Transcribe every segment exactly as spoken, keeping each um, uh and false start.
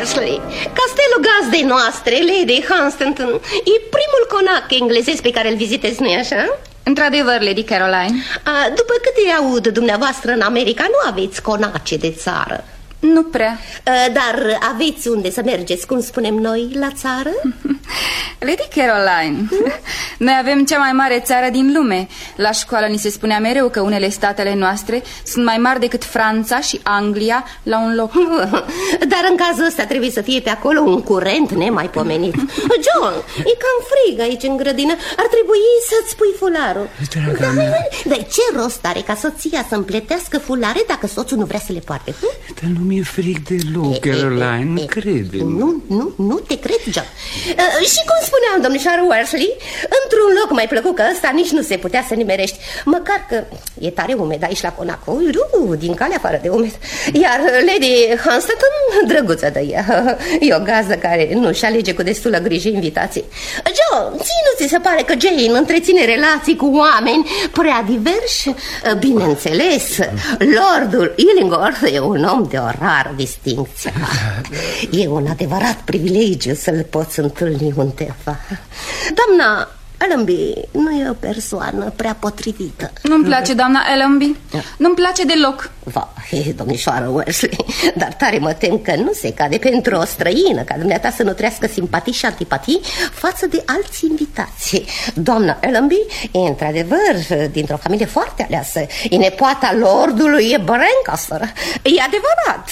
Worsley, castelul gazdei noastre, Lady Hunstanton, e primul conac englezesc pe care îl vizitezi, nu-i așa? Într-adevăr, Lady Caroline. A, după câte aud dumneavoastră în America, nu aveți conace de țară. Nu prea. A, dar aveți unde să mergeți, cum spunem noi, la țară? Lady Caroline, noi avem cea mai mare țară din lume. La școală ni se spunea mereu că unele statele noastre sunt mai mari decât Franța și Anglia la un loc. Dar în cazul ăsta trebuie să fie pe acolo un curent nemaipomenit. John, e cam frig aici în grădină. Ar trebui să-ți pui fularul. Draga mea. Dar ce rost are ca soția să împletească fulare dacă soțul nu vrea să le poarte? Dar nu mi-e frig deloc, Caroline, crede-mă. Nu, nu, nu te cred, John. uh, Și cum spuneam, domnișoară Worsley, într-un loc mai plăcut că ăsta nici nu se putea să nimerești. Măcar că e tare umed aici la Conaco, uh, din calea afară de umed. Iar Lady Hunstanton, drăguță de ea, e o gazdă care nu-și alege cu destulă grijă invitații. John, ție nu ți se pare că Jane întreține relații cu oameni prea diversi? Bineînțeles, Lordul Illingworth e un om de o rară distincție. E un adevărat privilegiu să-l poți întâlni undeva. Doamna Allenby nu e o persoană prea potrivită. Nu-mi place, doamna Allenby. Nu-mi place deloc. Va, domnișoară Worsley, dar tare mă tem că nu se cade pentru o străină ca dumneata să nutrească simpatii și antipatii față de alți invitați. Doamna Allenby e într-adevăr dintr-o familie foarte aleasă. E nepoata lordului Brancaster. E adevărat.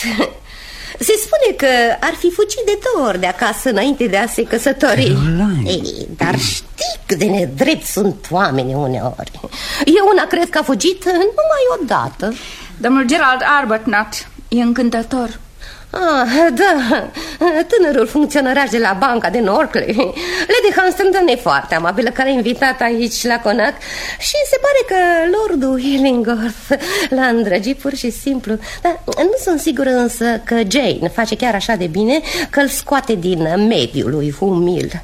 Se spune că ar fi fugit de două ori de acasă înainte de a se căsători. Ei, dar știi cât de nedrept sunt oamenii uneori. Eu una cred că a fugit numai odată. Domnul Gerald Arbuthnot e încântător. Ah, da, tânărul funcționăraș de la banca de Norcley. Lady Hunstanton e foarte amabilă, care a invitat aici la conac. Și se pare că Lordul Illingworth l-a îndrăgit pur și simplu. Dar nu sunt sigură însă că Jane face chiar așa de bine că îl scoate din mediul lui umil.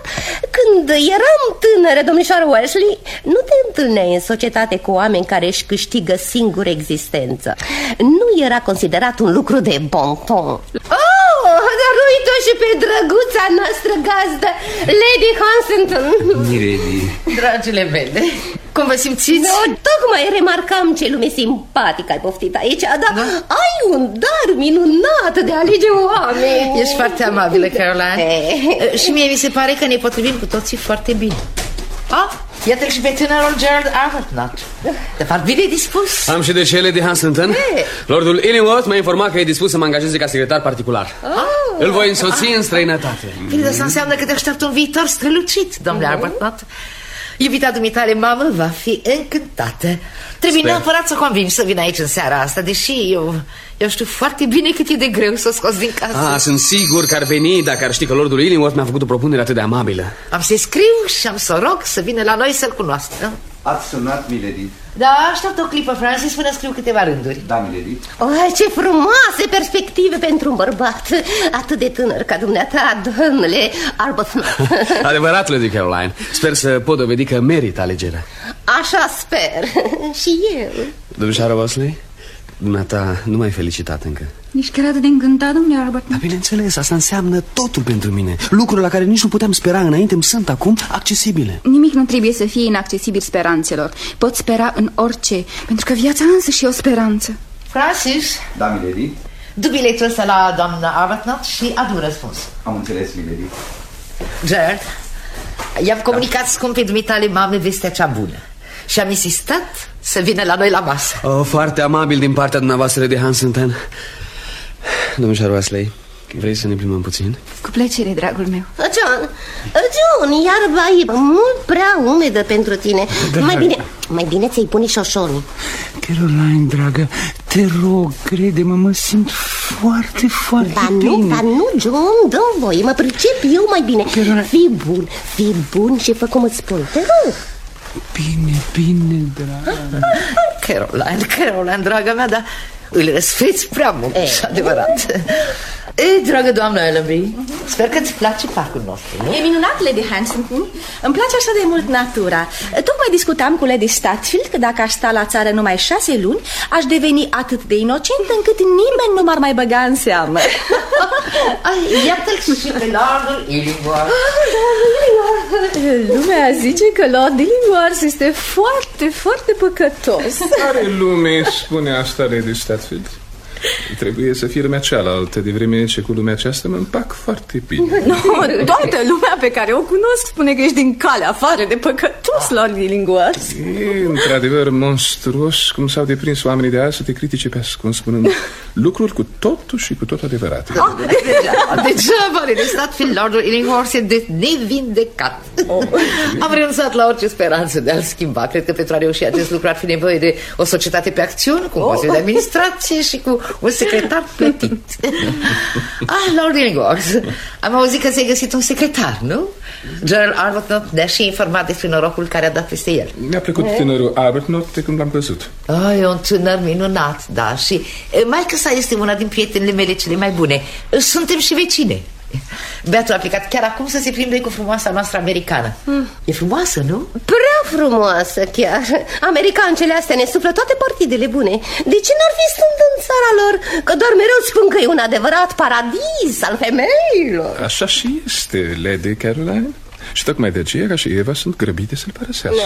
Când eram tânără, domnișoară Worsley, nu te întâlneai în societate cu oameni care își câștigă singur existența. Nu era considerat un lucru de bon ton. Oh, dar uite-o și pe drăguța noastră gazdă, Lady Hunstanton. Milady. Dragile mele, cum vă simțiți? No, tocmai remarcam ce lume simpatică ai poftit aici. Dar da? Ai un dar minunat de a alege oameni. Ești foarte amabilă, Caroline. Eh. Și mie mi se pare că ne potrivim cu toții foarte bine. Ah, iată-l și pe tânărul Gerald Arbuthnot. De fapt, bine dispus. Am și de cele de Hunstanton. Lordul Illingworth m-a informat că e dispus să mă angajeze ca secretar particular. Oh. Îl voi însoți ah. în străinătate. Bine, asta înseamnă că te așteaptă un viitor strălucit, domnule uh-huh. Arbuthnot. Iubita dumitale mamă va fi încântată. Trebuie Sper. neapărat să o convingi să vină aici în seara asta, deși eu, eu știu foarte bine cât e de greu să o scoți din casă. Ah, sunt sigur că ar veni dacă ar ști că Lordul Illingworth mi-a făcut o propunere atât de amabilă. Am să-i scriu și am să o rog să vină la noi să-l cunoască. Ați sunat, milady? Da, așteaptă o clipă, Francis, până scriu câteva rânduri. Da, milady. Oh, ce frumoase perspective pentru un bărbat atât de tânăr ca dumneata, domnule Arbuthnot. Adevărat, Lady Caroline. Sper să pot dovedi că merită alegerea. Așa sper. Și eu. Domnișoară Worsley, dumneata nu m-ai felicitat încă. Nici chiar atât de încântat, domnule Arbuthnot. Dar bineînțeles, asta înseamnă totul pentru mine. Lucruri la care nici nu puteam spera înainte îmi sunt acum accesibile. Nimic nu trebuie să fie inaccesibil speranțelor. Pot spera în orice, pentru că viața însă și o speranță. Francis? Da, milady. Du biletul ăsta la doamna Arbuthnot și adu răspuns. Am înțeles, milady. Gerald, i-am comunicat scumpii dumitale mame vestea cea bună și am insistat să vină la noi la masă. Oh, foarte amabil din partea dumneavoastră de Hunstanton. Domnișoară Worsley, vrei să ne plimbăm puțin? Cu plăcere, dragul meu. John, John, iarba e mult prea umedă pentru tine. Drag. Mai bine, mai bine ți-ai pune șoșonii. Caroline, dragă, te rog, crede-mă, mă simt foarte, foarte dar bine. nu, dar nu, John, dă voie, mă pricep eu mai bine. Caroline... Fii bun, fii bun și fă cum îți spun, te rog. Bine, bine, dragă. Caroline, Caroline, draga mea, dar îl răsfeți prea mult, e, adevărat. Ei, dragă doamnă Ellenby, sper că îți place parcul nostru, nu? E minunat, Lady Hanson. Îmi place așa de mult natura. Tocmai discutam cu Lady Statfield că dacă aș sta la țară numai șase luni, aș deveni atât de inocent încât nimeni nu m-ar mai băga în seamă. Iată-l și pe Lordul Illingworth. Lumea zice că Lord Illingworth este foarte, foarte păcătos. Care lume spune asta, Lady Statfield? Trebuie să fie lumea cealaltă, de vreme ce cu lumea aceasta mă împac foarte bine. No, toată lumea pe care o cunosc spune că ești din calea afară de păcătos, Lord Illingworth. E într-adevăr monstruos cum s-au deprins oamenii de azi să te critique pe ascuns, spunând lucruri cu totul și cu tot adevărate. Ah, degeaba, degeaba, Lady Statfield, Lordul Illingworth e de nevindecat. Oh. Am renunțat la orice speranță de a-l schimba. Cred că pentru a reuși acest lucru ar fi nevoie de o societate pe acțiuni, cu un consiliu de administrație și cu un secretar plătit. Ah, Lord Illingworth, am auzit că ți-ai găsit un secretar, nu? Gerald Arbuthnot ne-a și informat despre norocul care a dat peste el. Mi-a plăcut tânărul Arbuthnot de când l-am văzut. Oh, e un tânăr minunat, da. Și maică sa este una din prietenele mele cele mai bune. Suntem și vecine. Beatul a plecat chiar acum să se plimbe cu frumoasa noastră americană. mm. E frumoasă, nu? Prea frumoasă chiar. Americancele astea ne suflă toate partidele bune. De ce n-ar fi stând în țara lor? Că doar mereu spun că e un adevărat paradis al femeilor. Așa și este, Lady Caroline. Și tocmai de aceea, ca și Eva, sunt grăbite să-l părăsească.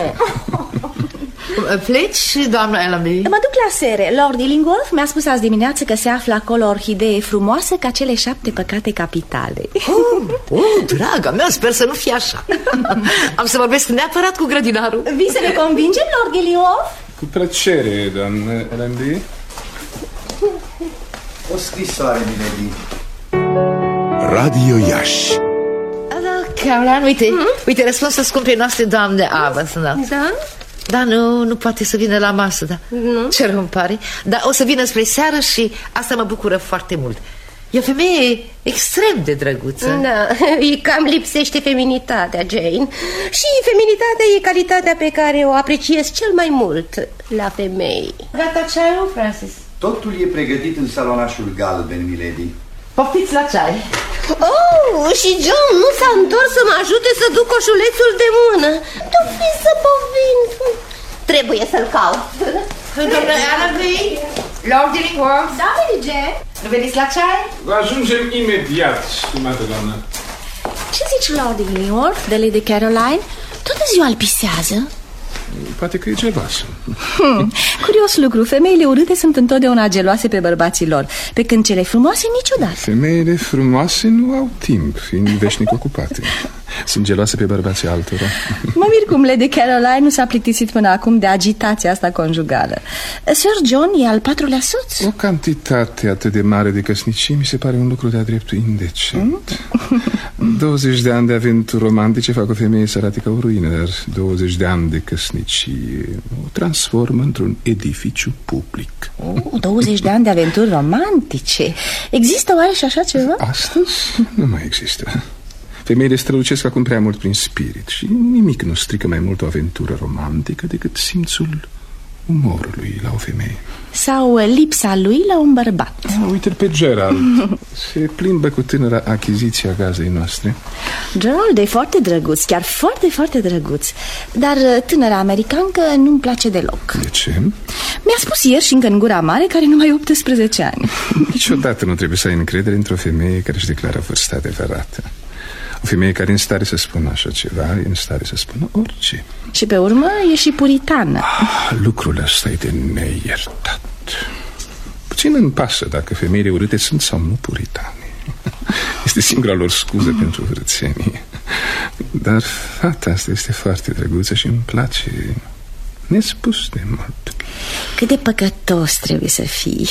Pleci, doamna Ellenby? Mă duc la sere. Lord Illingworth mi-a spus azi dimineață că se află acolo o orhidee frumoasă ca cele șapte păcate capitale. Oh, oh, draga mea, sper să nu fie așa. Am să vorbesc neapărat cu grădinarul. Vii să ne convingem, Lord Illingworth? Cu plăcere, doamnă Ellenby. O scrisoare, milady. Radio Iași. Caroline, uite, mm-hmm. uite răspunsul scumpei noastre doamne Arbuthnot. Da? Da, nu, nu poate să vină la masă, da. Nu. Ce rău îmi pare. Dar o să vină spre seară și asta mă bucură foarte mult. E o femeie extrem de drăguță. Da, îi cam lipsește feminitatea, Jane. Și feminitatea e calitatea pe care o apreciez cel mai mult la femei. Gata ceaiul, Francis? Totul e pregătit în salonașul galben, milady. Poftiți la ceai. Oh, și John nu s-a întors să mă ajute să duc coșulețul de mână. Tu fi să povin. Trebuie să-l caut. Doamna Ellenby, Lord Illingworth. Da, Merige. Nu veniți la ceai? Ajungem imediat, stimată doamnă. Ce zici, Lord Illingworth, de Lady Caroline? Toată ziua îl pisează. Poate că e geloasă. hmm, Curios lucru, femeile urâte sunt întotdeauna geloase pe bărbații lor, pe când cele frumoase niciodată. Femeile frumoase nu au timp, fiind veșnic ocupate. Sunt geloase pe bărbații altora. Mă mir cum Lady Caroline nu s-a plictisit până acum de agitația asta conjugală. Sir John e al patrulea soț. O cantitate atât de mare de căsnicii mi se pare un lucru de-a dreptul indecent. douăzeci de ani de aventuri romantice fac o femeie să arate ca o ruină, dar douăzeci de ani de căsnicie o transformă într-un edificiu public. oh, douăzeci de ani de aventuri romantice. Există oare și așa ceva? Astăzi nu mai există. Femeile strălucesc acum prea mult prin spirit și nimic nu strică mai mult o aventură romantică decât simțul umorului la o femeie. Sau lipsa lui la un bărbat. ah, Uite-l pe Gerald. Se plimbă cu tânăra achiziția gazei noastre. Gerald e foarte drăguț, chiar foarte, foarte drăguț. Dar tânăra americancă nu-mi place deloc. De ce? Mi-a spus ieri și încă în gura mare că are numai optsprezece ani. Niciodată nu trebuie să ai încredere într-o femeie care își declară vârsta adevărată. O femeie care e în stare să spună așa ceva e în stare să spună orice. Și pe urmă e și puritană. ah, Lucrul ăsta e de neiertat. Puțin îmi pasă dacă femeile urâte sunt sau nu puritane. Este singura lor scuză pentru vârțenie. Dar fata asta este foarte drăguță și îmi place nespus de mult. Cât de păcătos trebuie să fii.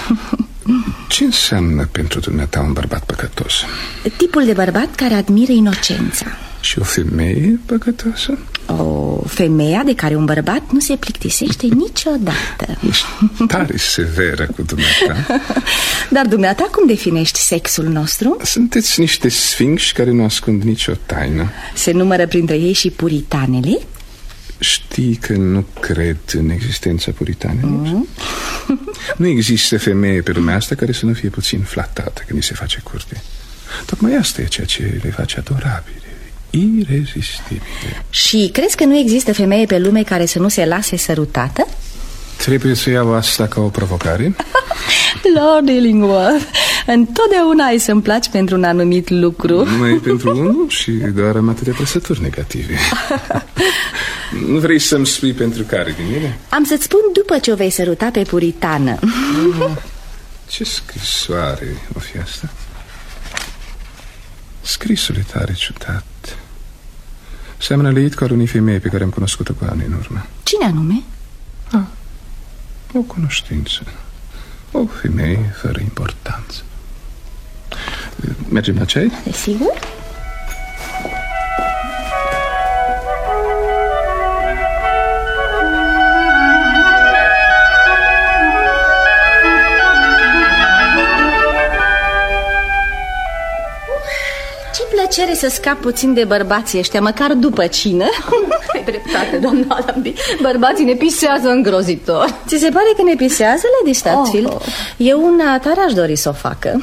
Ce înseamnă pentru dumneata un bărbat păcătos? Tipul de bărbat care admiră inocența. Și o femeie păcătoasă? O femeie de care un bărbat nu se plictisește niciodată. Ești tare severă cu dumneata. Dar dumneata cum definești sexul nostru? Sunteți niște sfinxi care nu ascund nicio taină. Se numără printre ei și puritanele? Știi că nu cred în existența puritanelor? Mm. Nu există femeie pe lumea asta care să nu fie puțin flatată când îi se face curte. Tocmai asta e ceea ce le face adorabile, irezistibile. Și crezi că nu există femeie pe lume care să nu se lase sărutată? Trebuie să iau asta ca o provocare? Lord Illingworth, întotdeauna ai să-mi placi pentru un anumit lucru. Numai pentru unul și doar am atâtea trăsături negative. Nu vrei să-mi spui pentru care din ele? Am să-ți spun după ce o vei săruta pe puritană. Ce scrisoare o fi asta? Scrisul e tare ciudat. Seamănă leit cu al unei femei pe care am cunoscut-o cu ani în urmă. Cine anume? Ah, o cunoștință. O femeie fără importanță. Mergem la ceai? Desigur. Plăcere să scap puțin de bărbații ăștia, măcar după cină. Ai dreptate, doamna Allambie. Bărbații ne pisează îngrozitor. Ți se pare că ne pisează, Lady Statfield? Oh. Eu una tare aș dori să o facă.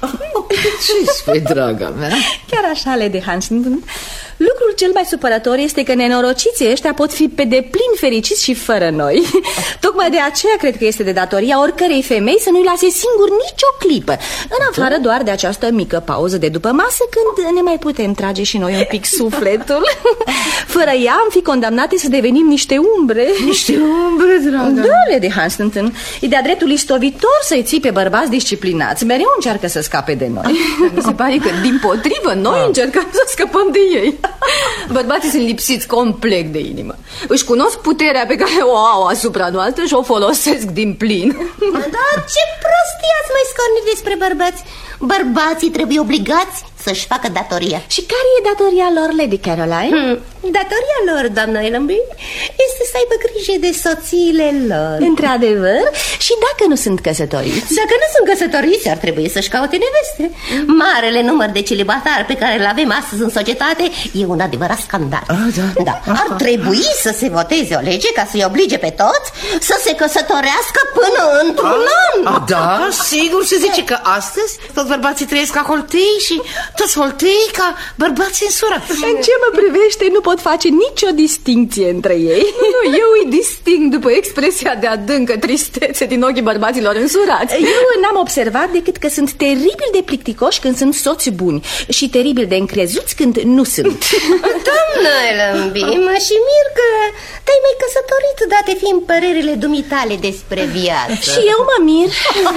Ce spui, draga mea? Chiar așa, Lady Huntingdon. Lucrul cel mai supărător este că nenorociții ăștia pot fi pe deplin fericiți și fără noi. Tocmai de aceea cred că este de datoria oricărei femei să nu-i lase singur nicio clipă, în afară doar de această mică pauză de după masă, când ne mai putem trage și noi un pic sufletul. Fără ea am fi condamnate să devenim niște umbre. Niște umbre, dragă? Da, Lady Huntingdon. E de-a dreptul istovitor să-i ții pe bărbați disciplinați. Mereu încearcă să scape de noi. Mi se pare că, din potrivă, noi încercăm să scăpăm de ei. Bărbații sunt lipsiți complet de inimă. Își cunosc puterea pe care o au asupra noastră și o folosesc din plin. Dar ce prostie ați mai scornit despre bărbați. Bărbații trebuie obligați să-și facă datoria. Și care e datoria lor, Lady Caroline? Hmm. Datoria lor, doamna Allambie, este să aibă grijă de soțiile lor. Într-adevăr? Și dacă nu sunt căsătoriți? Dacă nu sunt căsătoriți, ar trebui să-și caute neveste. Marele număr de celibatari pe care îl avem astăzi în societate e un adevărat scandal. Ah, da. Da. Ar trebui să se voteze o lege ca să-i oblige pe toți să se căsătorească până într-un an. Ah, da, sigur, se zice că astăzi toți bărbații trăiesc ca holtei și toți holtei ca bărbați însurați. În ce mă privește, nu pot face nicio distincție între ei. Nu, eu îi disting după expresia de adâncă tristețe din ochii bărbăților însurați. Eu n-am observat decât că sunt teribil de plicticoși când sunt soți buni și teribil de încrezuți când nu sunt. Doamna Allambie, mă și mir că te-ai mai căsătorit, date fiind părerile dumitale despre viață. Și eu mă mir.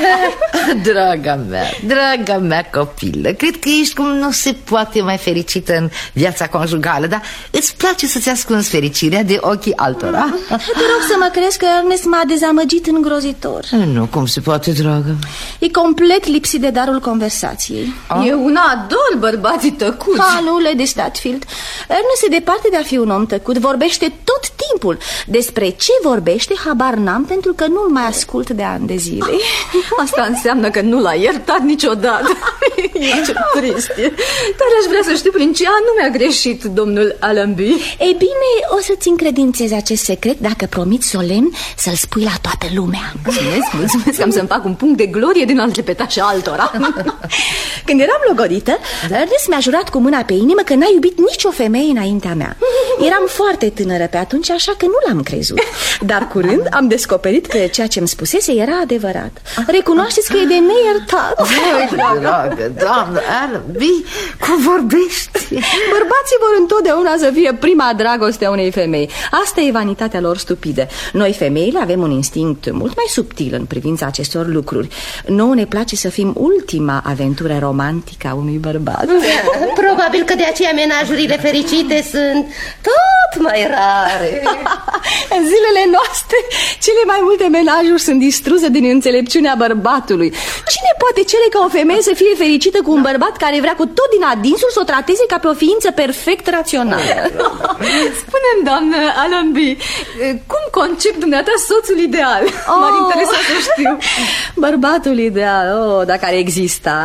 Draga mea, draga mea copilă, cred că ești cum nu se poate mai fericită în viața conjugală, dar îți place să-ți ascunzi fericirea de ochii altora? Te rog să mă crezi că Ernest m-a dezamăgit îngrozitor. Nu, cum se poate, dragă? E complet lipsit de darul conversației. Ah? Eu una ador bărbații tăcuți. Ah, nu, Lady Statfield. Ernest e departe de a fi un om tăcut. Vorbește tot timpul. Despre ce vorbește, habar n-am, pentru că nu-l mai ascult de ani de zile. Asta înseamnă că nu l-a iertat niciodată. E ce trist e. Dar aș vrea să știu prin ce anume a greșit domnul Allambie. Ei bine, o să-ți încredințezi acest secret dacă promiți solemn să-l spui la toată lumea. Mulțumesc, mulțumesc că am să-mi fac un punct de glorie din a-l repeta și altora. Când eram logodită, Ernest mi-a jurat cu mâna pe inimă că n-a iubit nicio femeie înaintea mea. Eram foarte tânără pe atunci, așa că nu l-am crezut. Dar curând am descoperit că ceea ce îmi spusese era adevărat. Recunoașteți că e de neiertat. Dragă, doamnă Allambie, cum vorbești? Bărbații vor întotdeauna să fie prima dragoste a unei femei. Asta e vanitatea lor stupidă. Noi femeile avem un instinct mult mai subtil în privința acestor lucruri. Nouă ne place să fim ultima aventură romantică a unui bărbat. Probabil că de aceea menajurile fericite sunt tot mai rare. În zilele noastre, cele mai multe menajuri sunt distruse din înțelepciunea bărbatului. Cine poate cere ca o femeie să fie fericită cu un bărbat care vrea cu tot din adinsul să o trateze ca pe o ființă perfect rațională? Spune-mi, doamnă Allambie, cum concep dumneata soțul ideal? Oh. M-ar interesa să știu. Bărbatul ideal, oh, dacă ar exista,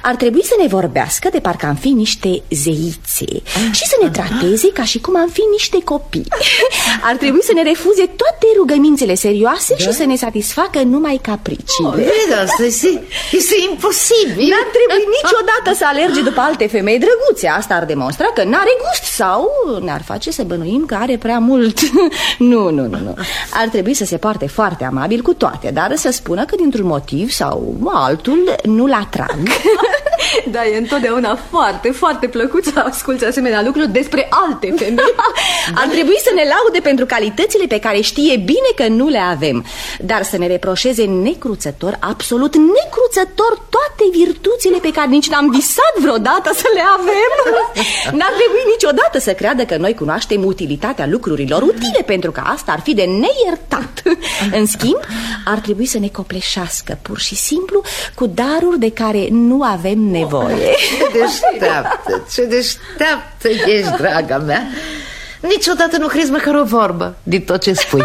ar trebui să ne vorbească de parcă am fi niște zeițe și să ne trateze ca și cum am fi niște copii. Ar trebui să ne refuze toate rugămințele serioase, da? Și să ne satisfacă numai capriciile. Oh, vede, asta este, este imposibil. N-ar trebui niciodată să alerge după alte femei drăguțe. Asta ar demonstra că n-are gust sau ne-ar face să bănuim că are prea mult. Nu, nu, nu, nu. Ar trebui să se poarte foarte amabil cu toate, dar să spună că dintr-un motiv sau altul nu-l atrag. Da, e întotdeauna foarte, foarte plăcut să asculți asemenea lucruri despre alte femei. Ar trebui să ne laude pentru calitățile pe care știe bine că nu le avem, dar să ne reproșeze necruțător, absolut necruțător, toate virtuțile pe care nici n-am visat vreodată să le avem. N-ar trebui niciodată să creadă că noi cunoaștem utilitatea lucrurilor utile, pentru că asta ar fi de neiertat. În schimb, ar trebui să ne copleșească pur și simplu cu daruri de care nu avem nevoie. Ce deșteaptă, ce deșteaptă ești, draga mea. Niciodată nu crezi măcar o vorbă din tot ce spui.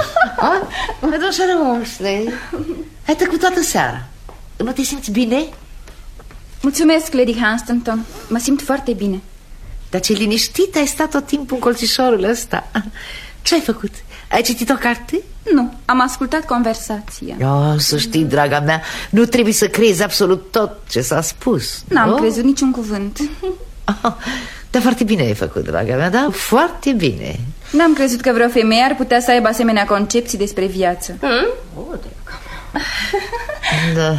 Ai tăcut toată seara. Nu te simți bine? Mulțumesc, Lady Hunstanton. Mă simt foarte bine. Dar ce liniștit ai stat tot timpul în colțișorul ăsta. Ce ai făcut? Ai citit o carte? Nu, am ascultat conversația. Oh, să știi, draga mea, nu trebuie să crezi absolut tot ce s-a spus. N-am oh? crezut niciun cuvânt. Oh, dar foarte bine ai făcut, draga mea, da? Foarte bine. N-am crezut că vreo femeie ar putea să aibă asemenea concepții despre viață. Hmm? Da.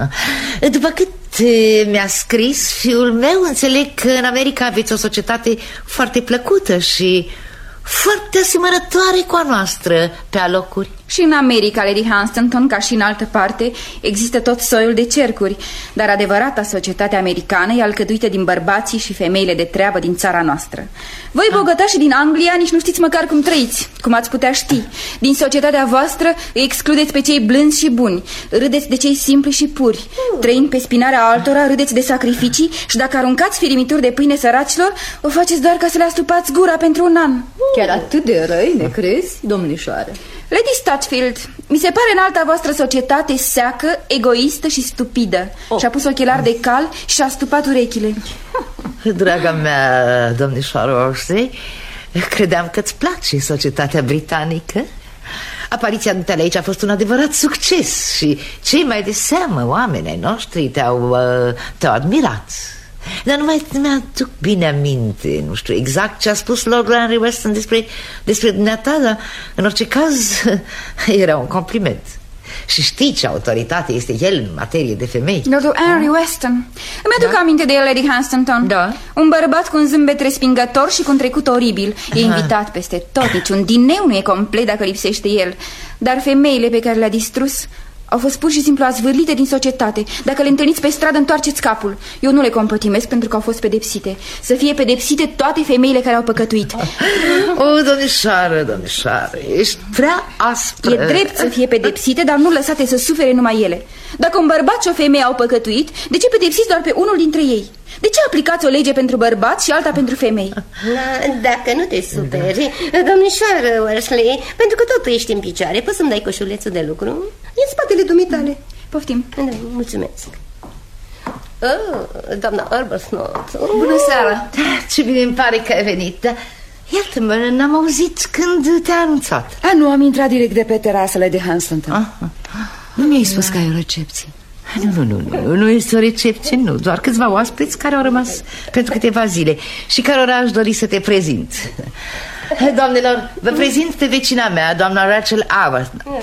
După cât mi-a scris fiul meu, înțeleg că în America aveți o societate foarte plăcută și foarte asemănătoare cu a noastră pe alocuri. Și în America, Lady Hunstanton, ca și în altă parte, există tot soiul de cercuri, dar adevărata societate americană e alcătuită din bărbații și femeile de treabă din țara noastră. Voi, bogătași din Anglia, nici nu știți măcar cum trăiți, cum ați putea ști. Din societatea voastră îi excludeți pe cei blânzi și buni, râdeți de cei simpli și puri. Trăind pe spinarea altora, râdeți de sacrificii și dacă aruncați firimituri de pâine săracilor, o faceți doar ca să le astupați gura pentru un an. Chiar atât de răi, ne crezi, domnișoară? Lady Stutfield, mi se pare în alta voastră societate seacă, egoistă și stupidă. Oh. Și-a pus ochelari de cal și și-a stupat urechile. Draga mea, domnișoară Orsley, credeam că-ți place societatea britanică. Apariția dumitale aici a fost un adevărat succes și cei mai de seamă oameni ai noștri te-au uh, te-au admirat. Dar nu mai mi-aduc bine aminte, nu știu exact ce a spus Lord Henry Weston despre, despre dumneata, dar în orice caz era un compliment. Și știi ce autoritate este el în materie de femei. Lord Henry Weston. Îmi aduc da? aminte de el, Lady Hunstanton. Da. Un bărbat cu un zâmbet respingător și cu un trecut oribil. E invitat peste tot, niciun dineu nu e complet dacă lipsește el. Dar femeile pe care le-a distrus au fost pur și simplu azvârlite din societate. Dacă le întâlniți pe stradă, întoarceți capul. Eu nu le compătimesc pentru că au fost pedepsite. Să fie pedepsite toate femeile care au păcătuit. O, domnișoară, domnișoară, ești prea aspră. E drept să fie pedepsite, dar nu lăsate să sufere numai ele. Dacă un bărbat și o femeie au păcătuit, de ce pedepsiți doar pe unul dintre ei? De ce aplicați o lege pentru bărbați și alta pentru femei? Na, dacă nu te superi, da. Domnișoară Worsley, pentru că tot ești în picioare, poți să-mi dai coșulețul de lucru? E în spatele dumitale. Poftim. Da, mulțumesc. Oh, doamna Arbuthnot. Oh. Bună seara. Ce bine îmi pare că ai venit. Da, iată-mă, n-am auzit când te-a anunțat. A, nu, am intrat direct de pe terasele de Hunstanton. Ah, Nu mi-ai spus că ai o recepție? Nu, nu, nu, nu, nu este o recepție, nu. Doar câțiva oaspeți care au rămas pentru câteva zile și cărora aș dori să te prezint. Doamnelor, vă prezint pe vecina mea, doamna Rachel Arbuthnot.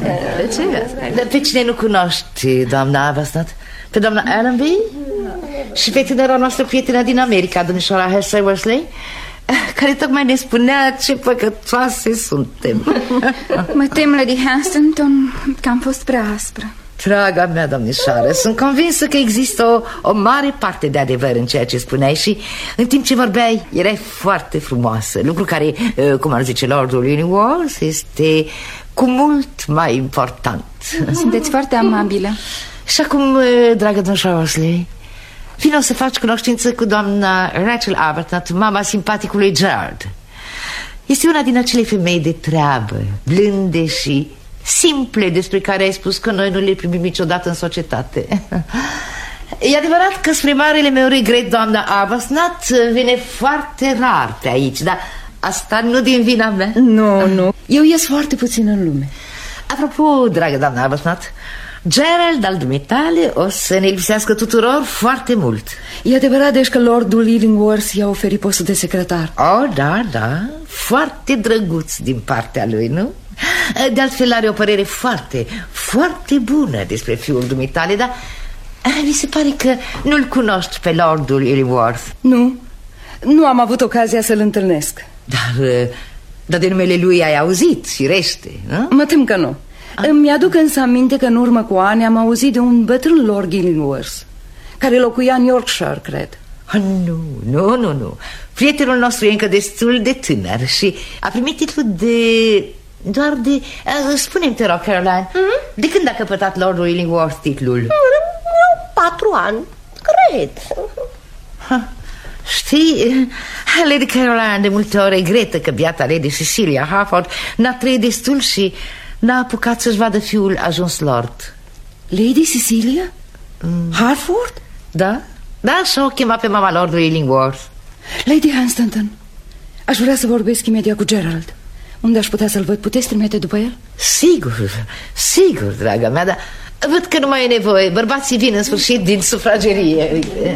Pe cine nu cunoști, doamna Arbuthnot? Pe doamna Allenby? Și pe tânăra noastră prietenă din America, domnișoara Hersey Worsley, care tocmai ne spunea ce păcătoase suntem. Mă tem, Lady Hunstanton, că am fost prea aspră. Draga mea domnișoară, sunt convinsă că există o, o mare parte de adevăr în ceea ce spuneai și în timp ce vorbeai erai foarte frumoasă. Lucru care, cum ar zice Lordul Illingworth, este cu mult mai important. Sunteți foarte amabilă. Și acum, dragă domnișoară Worsley, vino să faci cunoștință cu doamna Rachel Arbuthnot, mama simpaticului Gerard. Este una din acele femei de treabă, blânde și simple, despre care ai spus că noi nu le primim niciodată în societate. E adevărat că spre marele meu regret, doamna Arbuthnot vine foarte rar pe aici, dar asta nu din vina mea. Nu, nu, eu ies foarte puțin în lume. Apropo, dragă doamna Arbuthnot, Gerald al dumitale o să ne lipsească tuturor foarte mult. E adevărat deci că Lordul Illingworth i-a oferit postul de secretar? Oh, da, da, foarte drăguț din partea lui, nu? De altfel are o părere foarte, foarte bună despre fiul dumitale, dar mi se pare că nu-l cunoști pe Lordul Illingworth. Nu, nu am avut ocazia să-l întâlnesc. Dar, dar de numele lui ai auzit, firește, nu? Mă tem că nu. A? Îmi aduc însă aminte că în urmă cu ani am auzit de un bătrân Lord Illingworth care locuia în Yorkshire, cred. Oh, nu, nu, nu, nu. Prietenul nostru e încă destul de tânăr și a primit titlul de... doar de... Uh, spune-mi, te rog, Caroline, mm-hmm. de când a căpătat Lordul Illingworth titlul? Mm, patru ani, cred. Ha. Știi, Lady Caroline de multe ori regretă că biata Lady Cecilia Harford n-a trăit destul și n-a apucat să-și vadă fiul ajuns lord. Lady Cecilia? Mm. Harford? Da, da, și-o chema pe mama Lordului Illingworth. Lady Hunstanton, aș vrea să vorbesc imediat cu Gerald. Unde aș putea să-l văd? Puteți trimite după el? Sigur, sigur, draga mea, dar văd că nu mai e nevoie. Bărbații vin în sfârșit din sufragerie.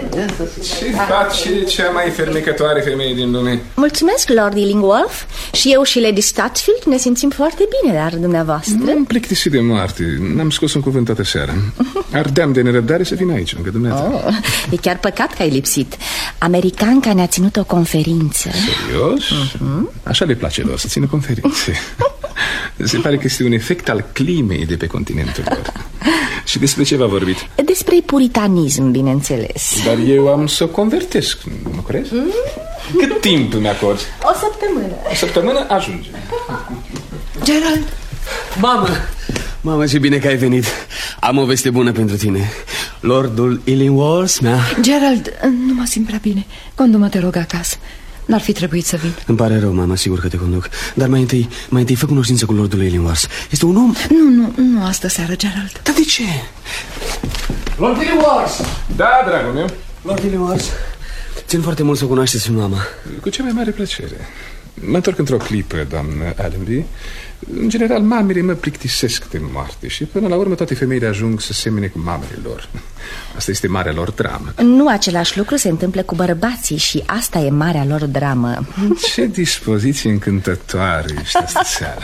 Ce face cea mai fermecătoare femeie din lume? Mulțumesc, Lord Illingworth. Și eu și Lady Stutfield ne simțim foarte bine, dar dumneavoastră? Nu am plictisit de moarte. N-am scos un cuvânt toată seara. Ardeam de nerăbdare să vin aici, încă dumneavoastră. Oh, e chiar păcat că ai lipsit. Americanca ne-a ținut o conferință. Serios? Uh-huh. Așa le place lor, să țină conferințe. Se pare că este un efect al climei de pe continentul lor. Și despre ce v-a vorbit? Despre puritanism, bineînțeles. Dar eu am să o convertesc, nu crezi? Mm? Cât timp îmi acorzi? O săptămână. O săptămână ajunge. Gerald! Mamă, mamă, ce bine că ai venit. Am o veste bună pentru tine. Lordul Illingworth mi-a... Gerald, nu mă simt prea bine. Condu-mă, te rog, acasă. N-ar fi trebuit să vin. Îmi pare rău, mama, sigur că te conduc. Dar mai întâi, mai întâi fă cunoștință cu Lordul Illingworth. Este un om... Nu, nu, nu astă seară, Gerald. Dar de ce? Lord Illingworth! Da, dragul meu. Lord Illingworth, țin foarte mult să o cunoașteți, mama. Cu cea mai mare plăcere. Mă întorc într-o clipă, doamnă Allenby. În general, mamele mă plictisesc de moarte și până la urmă toate femeile ajung să semene cu mamele lor. Asta este marea lor dramă. Nu același lucru se întâmplă cu bărbații și asta e marea lor dramă. Ce dispoziție încântătoare ești asta seară.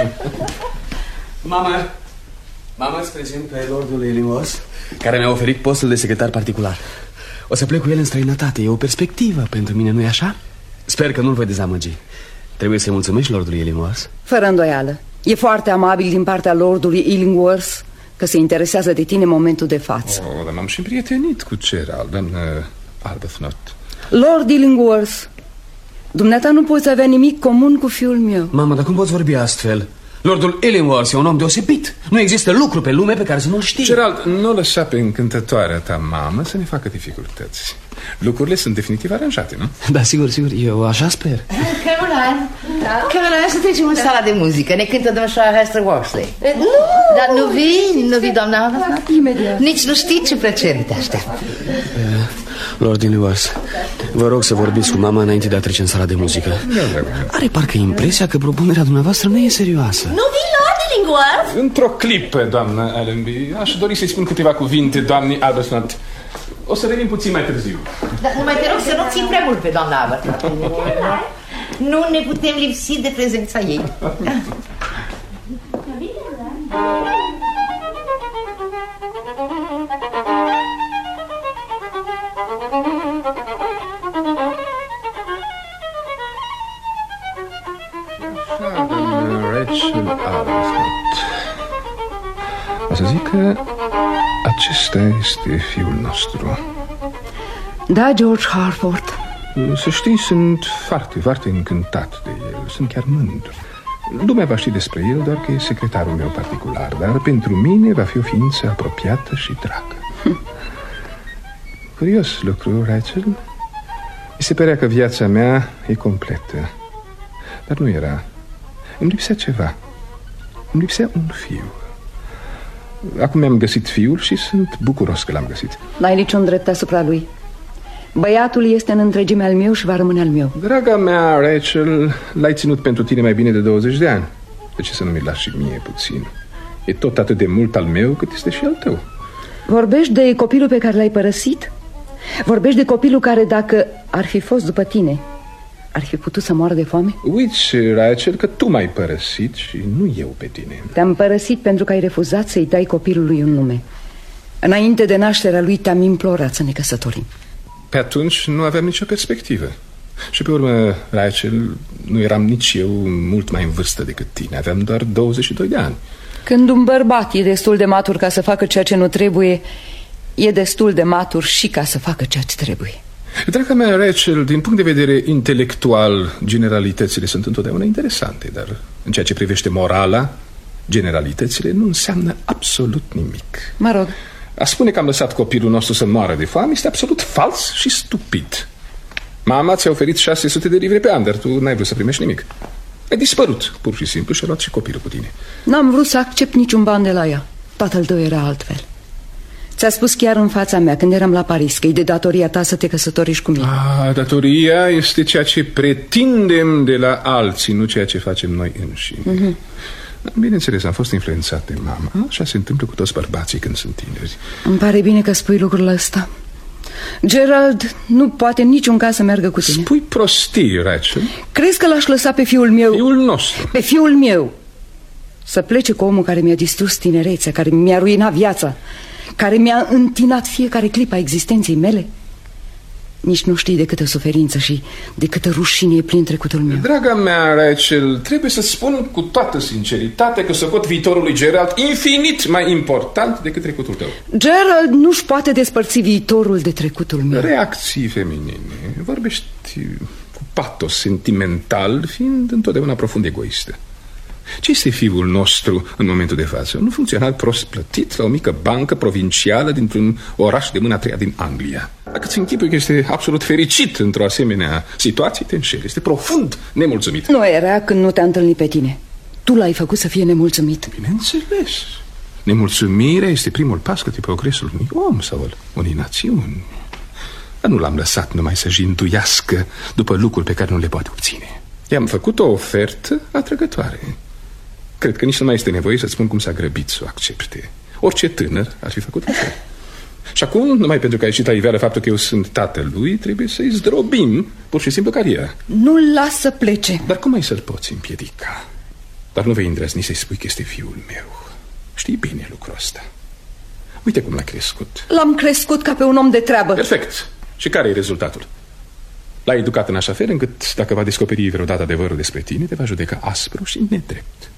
Mamă, mamă, îți prezint pe Lordul Illingworth, care mi-a oferit postul de secretar particular. O să plec cu el în străinătate. E o perspectivă pentru mine, nu-i așa? Sper că nu-l voi dezamăgi. Trebuie să-i mulțumești Lordului Illingworth? Fără îndoială. E foarte amabil din partea Lordului Illingworth că se interesează de tine în momentul de față. Oh, dar m-am și împrietenit cu Gerald, doamnă Arbuthnot. Lord Illingworth, dumneata nu poți avea nimic comun cu fiul meu. Mamă, dar cum poți vorbi astfel? Lordul Illingworth e un om deosebit. Nu există lucru pe lume pe care să nu-l știi. Gerald, nu lăsa pe încântătoarea ta mamă să ne facă dificultăți. Lucrurile sunt definitiv aranjate, nu? Da, sigur, sigur, eu așa sper. Caroline, da? Caroline, să trecem în sala de muzică. Ne cântă domnișoara Hester Worsley. Nu! Dar nu vii? Nu vii, doamna Arbuthnot? Imediat. Nici nu știi ce plăcere te aștept. Lord Illingworth, vă rog să vorbiți cu mama înainte de a trece în sala de muzică. Are parcă impresia că propunerea dumneavoastră nu e serioasă. Nu vii, Lord Illingworth? Într-o clipă, doamnă Allenby. Aș dori să-i spun câteva cuvinte doamnei Arbuthnot. O să venim puțin mai târziu. Dar numai te rog să nu țin prea mult pe doamna Arbuthnot. Nu ne putem lipsi de prezența ei. Rachel Arbuthnot. O să zic că acesta este fiul nostru. Da, George Harford. Să știi, sunt foarte, foarte încântat de el. Sunt chiar mândru. Lumea va ști despre el doar că e secretarul meu particular, dar pentru mine va fi o ființă apropiată și dragă. Hm. Curios lucru, Rachel. Mi se părea că viața mea e completă, dar nu era. Îmi lipsea ceva. Îmi lipsea un fiu. Acum mi-am găsit fiul și sunt bucuros că l-am găsit. N-ai niciun drept asupra lui. Băiatul este în întregime al meu și va rămâne al meu. Draga mea, Rachel, l-ai ținut pentru tine mai bine de douăzeci de ani. De ce să nu mi-l lași și mie puțin? E tot atât de mult al meu cât este și al tău. Vorbești de copilul pe care l-ai părăsit? Vorbești de copilul care, dacă ar fi fost după tine, ar fi putut să moară de foame? Uiți, Rachel, că tu m-ai părăsit și nu eu pe tine. Te-am părăsit pentru că ai refuzat să-i dai copilului un nume. Înainte de nașterea lui te-am implorat să ne căsătorim. Pe atunci nu aveam nicio perspectivă. Și pe urmă, Rachel, nu eram nici eu mult mai în vârstă decât tine. Aveam doar douăzeci și doi de ani. Când un bărbat e destul de matur ca să facă ceea ce nu trebuie, e destul de matur și ca să facă ceea ce trebuie. Draga mea, Rachel, din punct de vedere intelectual, generalitățile sunt întotdeauna interesante, dar în ceea ce privește morala, generalitățile nu înseamnă absolut nimic. Mă rog. A spune că am lăsat copilul nostru să moară de foame este absolut fals și stupid. Mama ți-a oferit șase sute de livre pe an, dar tu n-ai vrut să primești nimic. Ai dispărut, pur și simplu, și a luat și copilul cu tine. N-am vrut să accept niciun ban de la ea. Tatăl tău era altfel. Ți-a spus chiar în fața mea, când eram la Paris, că e de datoria ta să te căsătorești cu mine. Ah, datoria este ceea ce pretindem de la alții, nu ceea ce facem noi înșine. Mm-hmm. Bineînțeles, am fost influențat de mama. Așa se întâmplă cu toți bărbații când sunt tineri. Îmi pare bine că spui lucrul ăsta. Gerald nu poate în niciun caz să meargă cu tine. Spui prostii, Rachel. Crezi că l-aș lăsa pe fiul meu? Fiul nostru. Pe fiul meu să plece cu omul care mi-a distrus tinerețea, care mi-a ruinat viața, care mi-a întinat fiecare clipă a existenței mele? Nici nu știi de câtă suferință și de câtă rușine e plin trecutul meu. Draga mea, Rachel, trebuie să spun cu toată sinceritate că socot viitorul lui Gerald infinit mai important decât trecutul tău. Gerald nu-și poate despărți viitorul de trecutul meu. Reacții feminine. Vorbești cu patos sentimental, fiind întotdeauna profund egoistă. Ce este fiul nostru în momentul de față? Un funcționar prost plătit la o mică bancă provincială dintr-un oraș de mâna a treia din Anglia. Dacă ți închipui că este absolut fericit într-o asemenea situație, te înșeli. Este profund nemulțumit. Nu era când nu te-a întâlnit pe tine. Tu l-ai făcut să fie nemulțumit. Bineînțeles. Nemulțumirea este primul pas către progresul unui om sau al unei națiuni. Dar nu l-am lăsat numai să jinduiască după lucruri pe care nu le poate obține. I-am făcut o ofertă atrăgătoare. Cred că nici nu mai este nevoie să-ți spun cum s-a grăbit să o accepte. Orice tânăr ar fi făcut așa. Și acum, numai pentru că a ieșit la iveală faptul că eu sunt tatăl lui, trebuie să-i zdrobim pur și simplu cariera. Nu-l las să plece. Dar cum ai să-l poți împiedica? Dar nu vei îndrăzni să-i spui că este fiul meu. Știi bine lucrul ăsta. Uite cum l-a crescut. L-am crescut ca pe un om de treabă. Perfect. Și care e rezultatul? L-ai educat în așa fel încât, dacă va descoperi vreodată adevărul despre tine, te va judeca aspru și nedrept.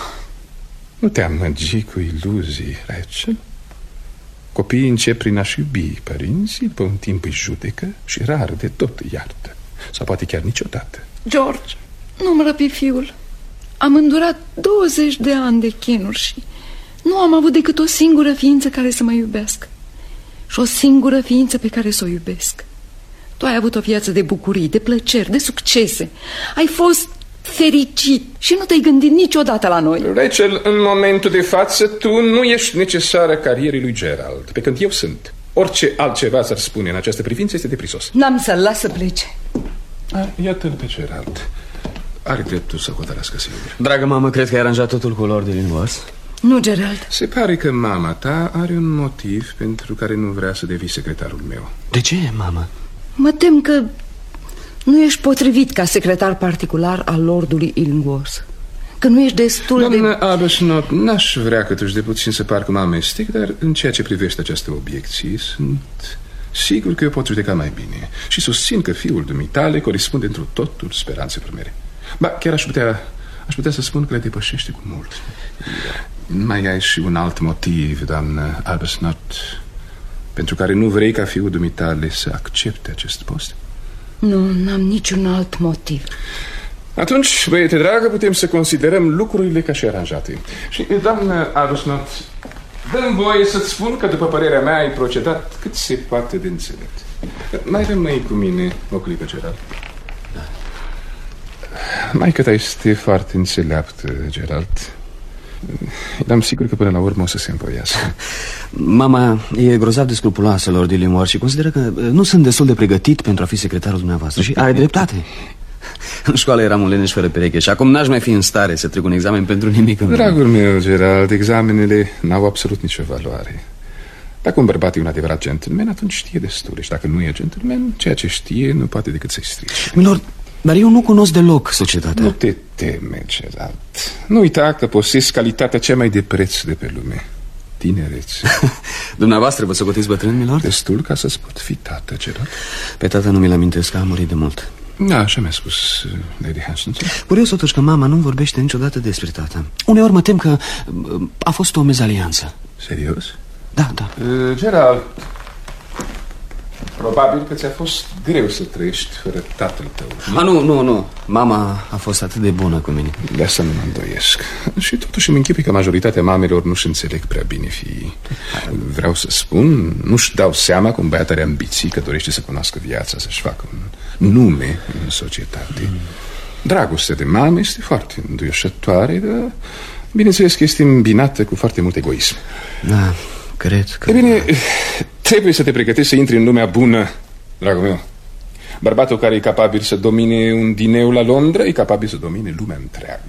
Nu te amăgi cu iluzii, Rachel. Copiii încep prin a-și iubi părinții, după un timp îi judecă și rar de tot îi iartă. Sau poate chiar niciodată. George, nu-mi răpi fiul. Am îndurat douăzeci de ani de chinuri și nu am avut decât o singură ființă care să mă iubească. Și o singură ființă pe care să o iubesc. Tu ai avut o viață de bucurii, de plăceri, de succese. Ai fost fericit și nu te-ai gândit niciodată la noi. Rachel, în momentul de față tu nu ești necesară carierei lui Gerald, pe când eu sunt. Orice altceva s-ar spune în această privință este deprisos. N-am să-l las să plece. Iată-l pe Gerald. Are dreptul să hotărască singur. Dragă mamă, cred că ai aranjat totul cu Lord Illingworth? Nu, Gerald. Se pare că mama ta are un motiv pentru care nu vrea să devii secretarul meu. De ce, mamă? Mă tem că nu ești potrivit ca secretar particular al Lordului Illingworth. Că nu ești destul Doamnă de... Doamnă Arbuthnot, n-aș vrea câtuși de puțin să par că mă amestec, dar în ceea ce privește această obiecție sunt sigur că eu pot judeca mai bine. Și susțin că fiul dumitale corespunde întru totul speranțelor mele. Ba, chiar aș putea, aș putea să spun că le depășește cu mult. Mai ai și un alt motiv, doamnă Arbuthnot, pentru care nu vrei ca fiul dumitale să accepte acest post? Nu, n-am niciun alt motiv. Atunci, băiete dragă, putem să considerăm lucrurile ca și aranjate. Și, doamnă Arbuthnot, dă-mi voie să-ți spun că, după părerea mea, ai procedat cât se poate de înțelept. Mai rămâi cu mine o clipă, Gerald. Da. Maică ta este foarte înțeleaptă, Gerald. Eram sigur că până la urmă o să se învoiască. Mama e grozav de scrupuloasă, Lord Illingworth, și consideră că nu sunt destul de pregătit pentru a fi secretarul dumneavoastră. Și are dreptate. În școală eram un leneș fără pereche și acum n-aș mai fi în stare să trec un examen pentru nimic. Dragul meu, Gerald, examenele n-au absolut nicio valoare. Dacă un bărbat e un adevărat gentleman, atunci știe destule. Și dacă nu e gentleman, ceea ce știe nu poate decât să-i strice. Milord, dar eu nu cunosc deloc societatea. Nu te teme, Gerald. Nu uita că posezi calitatea cea mai de preț de pe lume: tinerețe. Dumneavoastră vă socotiți bătrân, milord? Destul ca să-ți pot fi tată, Gerald. Pe tata nu mi-l amintesc, că a murit de mult. Da, așa mi-a spus Lady Hunstanton. Curios totuși că mama nu vorbește niciodată despre tata. Uneori mă tem că a fost o mezalianță. Serios? Da, da. uh, Gerald, probabil că ți-a fost greu să trăiești fără tatăl tău. A, nu, nu, nu. Mama a fost atât de bună cu mine. De asta nu mă îndoiesc. Și totuși îmi închipui că majoritatea mamelor nu-și înțeleg prea bine fiii. Vreau să spun, nu-și dau seama cum băiat are ambiții, că dorește să cunoască viața, să-și facă un nume în societate. mm. Dragostea de mamă este foarte înduioșătoare, dar bineînțeles că este îmbinată cu foarte mult egoism. Da, cred că... E bine, trebuie să te pregătești să intri în lumea bună, dragul meu. Bărbatul care e capabil să domine un dineu la Londra e capabil să domine lumea întreagă.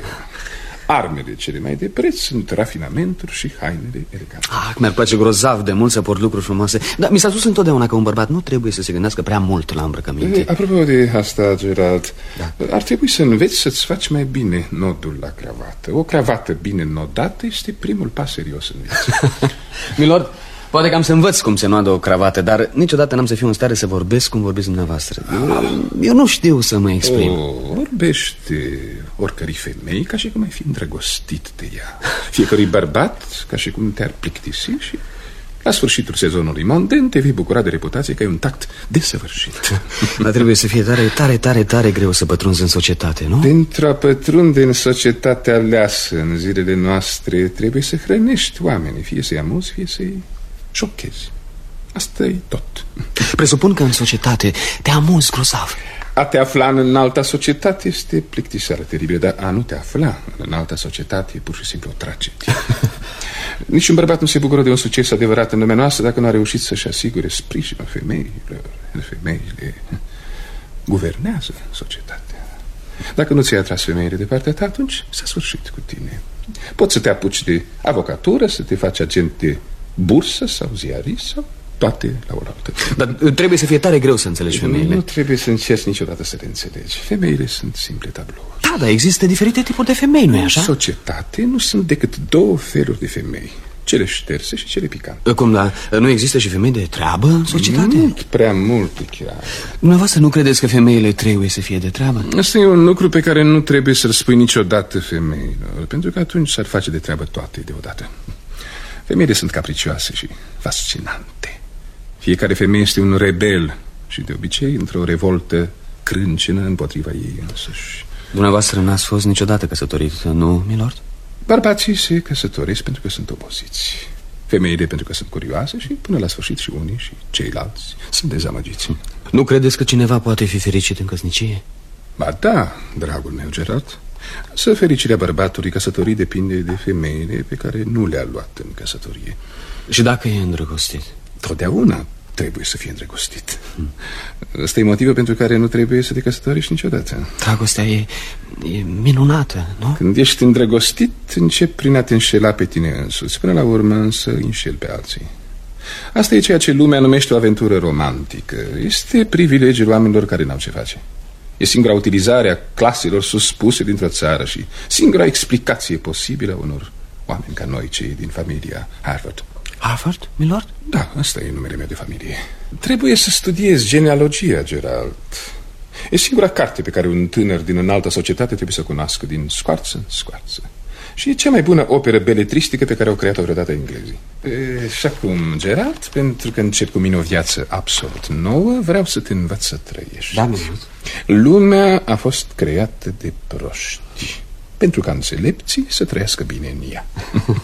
Armele cele mai de preț sunt rafinamentul și hainele elegante. Ah, mi-ar place grozav de mult să port lucruri frumoase. Dar mi s-a spus întotdeauna că un bărbat nu trebuie să se gândească prea mult la îmbrăcăminte. Apropo de asta, Gerald, da. Ar trebui să înveți să-ți faci mai bine nodul la cravată. O cravată bine nodată este primul pas serios în viață. Milord, poate că am să învăț cum se noadă o cravată, dar niciodată n-am să fiu în stare să vorbesc cum vorbiți dumneavoastră. Eu, eu nu știu să mă exprim. O, vorbește oricărei femei ca și cum ai fi îndrăgostit de ea. Fiecărui bărbat ca și cum te-ar plictisi și la sfârșitul sezonului monden te vei bucura de reputație că ai un tact desăvârșit. Dar trebuie să fie tare, tare, tare, tare greu să pătrunzi în societate, nu? Pentru a pătrunde în societatea aleasă în zilele noastre trebuie să hrănești oamenii, fie să-i amuzi, fie să-i șochezi. Asta e tot. Presupun că în societate te amuzi grozav. A te afla în înalta societate este plictiseală teribilă, dar a nu te afla în înalta societate e pur și simplu o tragedie. Niciun bărbat nu se bucură de un succes adevărat în lumea noastră dacă nu a reușit să-și asigure sprijinul femeilor. Femeile guvernează societatea. Dacă nu ți-ai atras femeile de partea ta, atunci s-a sfârșit cu tine. Poți să te apuci de avocatură, să te faci agent de bursă sau ziarist sau toate la oaltă. Dar trebuie să fie tare greu să înțelegi femeile. Nu trebuie să încerci niciodată să le înțelegi. Femeile sunt simple tablouri. Da, dar există diferite tipuri de femei, nu-i așa? În societate nu sunt decât două feluri de femei: cele șterse și cele picante. Cum, da? Nu există și femei de treabă în societate? Mult, prea multe chiar. Dumneavoastră nu credeți că femeile trebuie să fie de treabă? Asta e un lucru pe care nu trebuie să-l spui niciodată femeilor, pentru că atunci s-ar face de treabă toate deodată. Femeile sunt capricioase și fascinante. Fiecare femeie este un rebel și de obicei într-o revoltă crâncenă împotriva ei însăși. Dumneavoastră n-ați fost niciodată căsătorit, nu, milord? Bărbații se căsătoresc pentru că sunt obosiți, femeile pentru că sunt curioase și până la sfârșit și unii și ceilalți sunt dezamăgiți. Nu credeți că cineva poate fi fericit în căsnicie? Ba da, dragul meu Gerard. Să fericirea bărbatului căsătorii depinde de femeile pe care nu le-a luat în căsătorie. Și dacă e îndrăgostit? Totdeauna trebuie să fie îndrăgostit. hmm. Ăsta e motivul pentru care nu trebuie să te căsătorești niciodată. Dragostea e, e minunată, nu? Când ești îndrăgostit, începi prin a te înșela pe tine însuți. Până la urmă însă înșeli pe alții. Asta e ceea ce lumea numește o aventură romantică. Este privilegiul oamenilor care n-au ce face. E singura utilizare a claselor suspuse dintr-o țară și singura explicație posibilă a unor oameni ca noi, cei din familia Harvard. Harvard, milord? Da, asta e numele meu de familie. Trebuie să studiezi genealogia, Gerald. E singura carte pe care un tânăr din înaltă societate trebuie să o cunoască din scoarță în scoarță. Și e cea mai bună operă beletristică pe care au creat-o vreodată englezii. E, și acum, Gerald, pentru că încep cu mine o viață absolut nouă, vreau să te învăț să trăiești. Da, milord. Lumea a fost creată de proști, pentru ca înțelepții să trăiască bine în ea.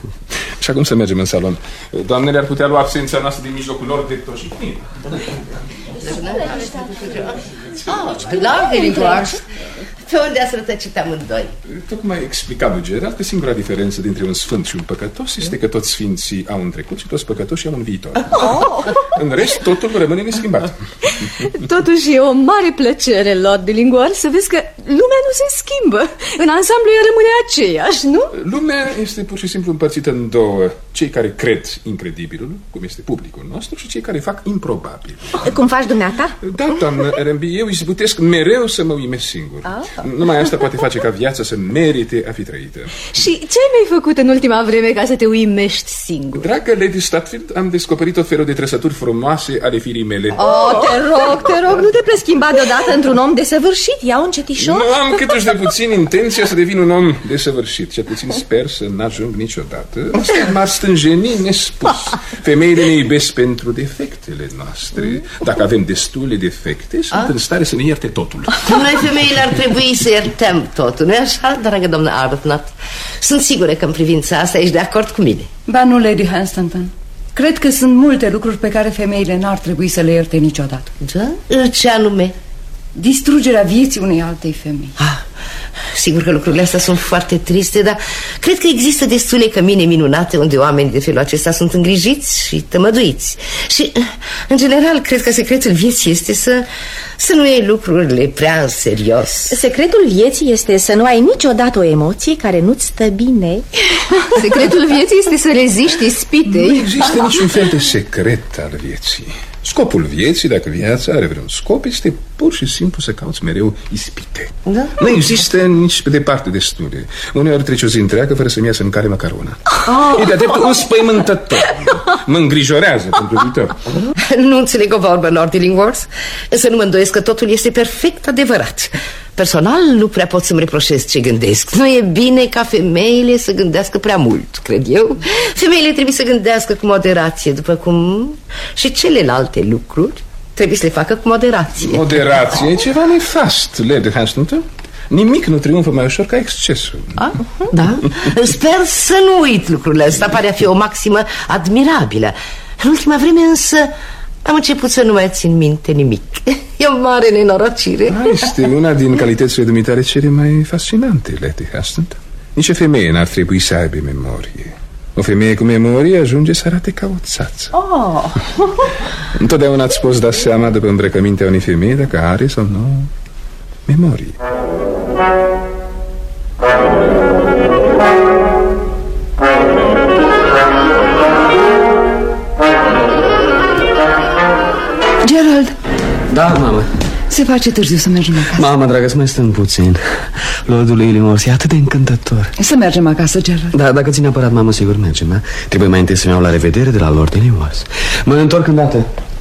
Și acum să mergem în salon. Doamnele ar putea lua absența noastră din mijlocul lor de toșitnire. Oh, Lord Illingworth, Pe unde ați rătăcit amândoi? Tocmai explica lui Gerald că singura diferență dintre un sfânt și un păcătos este că toți sfinții au un trecut și toți păcătoși au un viitor. Oh. În rest, totul rămâne neschimbat. Totuși e o mare plăcere, Lord Illingworth, să vezi că lumea nu se schimbă. În ansamblu ea rămâne aceeași, nu? Lumea este pur și simplu împărțită în două. Cei care cred incredibilul, cum este publicul nostru, și cei care fac improbabil. Cum faci dumneata? Da, doamnă Renby, eu izbutesc mereu să mă uimesc singur. Ah. Numai asta poate face ca viața să merite a fi trăită. Și ce mi-ai făcut în ultima vreme ca să te uimești singur? Dragă Lady Statfield, am descoperit tot felul de trăsături frumoase ale firii mele. Oh, te rog, te rog, nu te preschimba deodată într-un om desăvârșit. Ia un cetișor. Nu am câtuși de puțin intenția să devin un om desăvârșit. Cel puțin sper să n-ajung niciodată. Asta m-ar stânjeni nespus. Femeile ne iubesc pentru defectele noastre. Dacă avem destule defecte, sunt A? în stare să ne ierte totul. Noi femeile ar trebui să iertăm totul, nu-i așa, dragă doamnă Arbuthnot? Sunt sigură că în privința asta ești de acord cu mine. Ba nu, Lady Hunstanton. Cred că sunt multe lucruri pe care femeile n-ar trebui să le ierte niciodată. Da? Ce anume? Distrugerea vieții unei altei femei. Ah, sigur că lucrurile astea sunt foarte triste, dar cred că există destule cămine minunate unde oameni de felul acesta sunt îngrijiți și tămăduiți. Și, în general, cred că secretul vieții este să, să nu iei lucrurile prea în serios. Secretul vieții este să nu ai niciodată o emoție care nu-ți stă bine. Secretul vieții este să reziști ispitei. Nu există niciun fel de secret al vieții. Scopul vieții, dacă viața are vreun scop, este pur și simplu să cauți mereu ispite. Da? Nu există nici pe departe destule. Uneori trece o zi întreagă fără să-mi iasă în care măcar una. Oh. E de-a dreptul înspăimântător. Mă îngrijorează pentru viitor. Nu înțeleg o vorbă, Lord Illingworth, însă nu mă îndoiesc că totul este perfect adevărat. Personal, nu prea pot să-mi reproșez ce gândesc. Nu e bine ca femeile să gândească prea mult, cred eu. Femeile trebuie să gândească cu moderație, după cum și celelalte lucruri trebuie să le facă cu moderație. Moderație e ceva nefast, Lady Hunstanton. Nimic nu triumfă mai ușor ca excesul. A? Da? Sper să nu uit lucrurile astea. Pare a fi o maximă admirabilă. În ultima vreme însă am început să nu mai țin minte nimic. E o mare nenorocire. Este una din calitățile dumitale cele mai fascinante, Lady Hunstanton. Nici o femeie n-ar trebui să aibă memorie. O femeie cu memorie ajunge să arate ca o țață. Oh. Întotdeauna îți poți da seama după îmbrăcămintea unei femei dacă are sau nu memorie. Gerald. Da, mamă. Se face târziu să mergem acasă. Mama, dragă, să mai stăm puțin. Lordul Illingworth e atât de încântător. Să mergem acasă, Gerald. Da, dacă ți neapărat, mamă, sigur mergem, da? Trebuie mai întâi să-mi iau la revedere de la Lord Illingworth. Mă întorc îndată.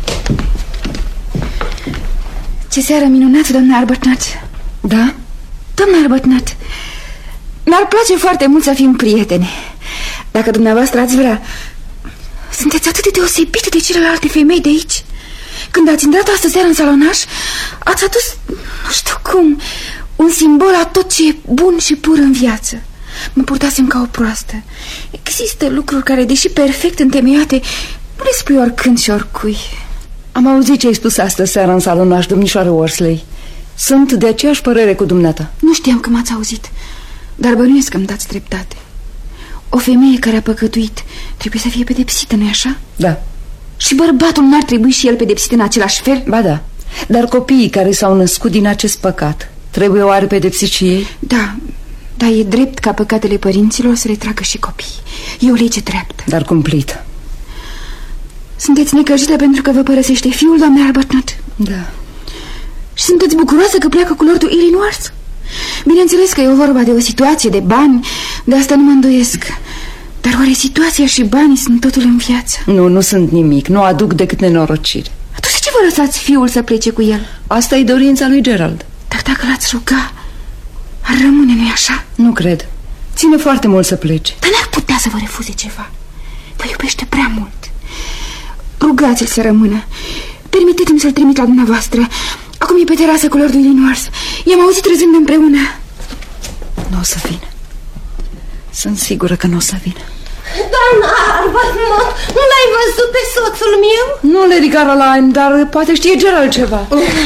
Ce seară minunată, doamna Arbuthnot. Da? Doamna Arbuthnot, mi-ar place foarte mult să fim prieteni. Dacă dumneavoastră ați vrea. Sunteți atât de deosebite de celelalte femei de aici. Când ați intrat astă seară în salonaș, ați adus, nu știu cum, un simbol a tot ce e bun și pur în viață. Mă purtasem ca o proastă. Există lucruri care, deși perfect întemeiate, nu le spui oricând și oricui. Am auzit ce ai spus astă seară în salonaș, domnișoară Worsley. Sunt de aceeași părere cu dumneata. Nu știam că m-ați auzit, dar bănuiesc că îmi dați dreptate. O femeie care a păcătuit trebuie să fie pedepsită, nu-i așa? Da. Și bărbatul n-ar trebui și el pedepsit în același fel? Ba da, dar copiii care s-au născut din acest păcat trebuie oare pedepsit și ei? Da, dar e drept ca păcatele părinților să le tragă și copiii. E o lege dreaptă. Dar cumplită. Sunteți necăjită pentru că vă părăsește fiul, doamne Arbuthnot? Da. Și sunteți bucuroasă că pleacă cu Lordul Illingworth? Bineînțeles că e vorba de o situație de bani, de asta nu mă îndoiesc. Dar oare situația și banii sunt totul în viață? Nu, nu sunt nimic, nu aduc decât nenorocire. Atunci de ce vă lăsați fiul să plece cu el? Asta e dorința lui Gerald. Dar dacă l-ați ruga, ar rămâne, nu-i așa? Nu cred, ține foarte mult să plece. Dar n-ar putea să vă refuze ceva. Vă iubește prea mult. Rugați-l să rămână. Permiteți-mi să-l trimit la dumneavoastră. Acum e pe terasă cu Lordul Illingworth. I-am auzit râzând împreună. Nu o să vină. Sunt sigură că nu o să vină. Doamna Arbuthnot, nu l-ai văzut pe soțul meu? Nu, Lady Caroline, dar poate știe Gerald ceva.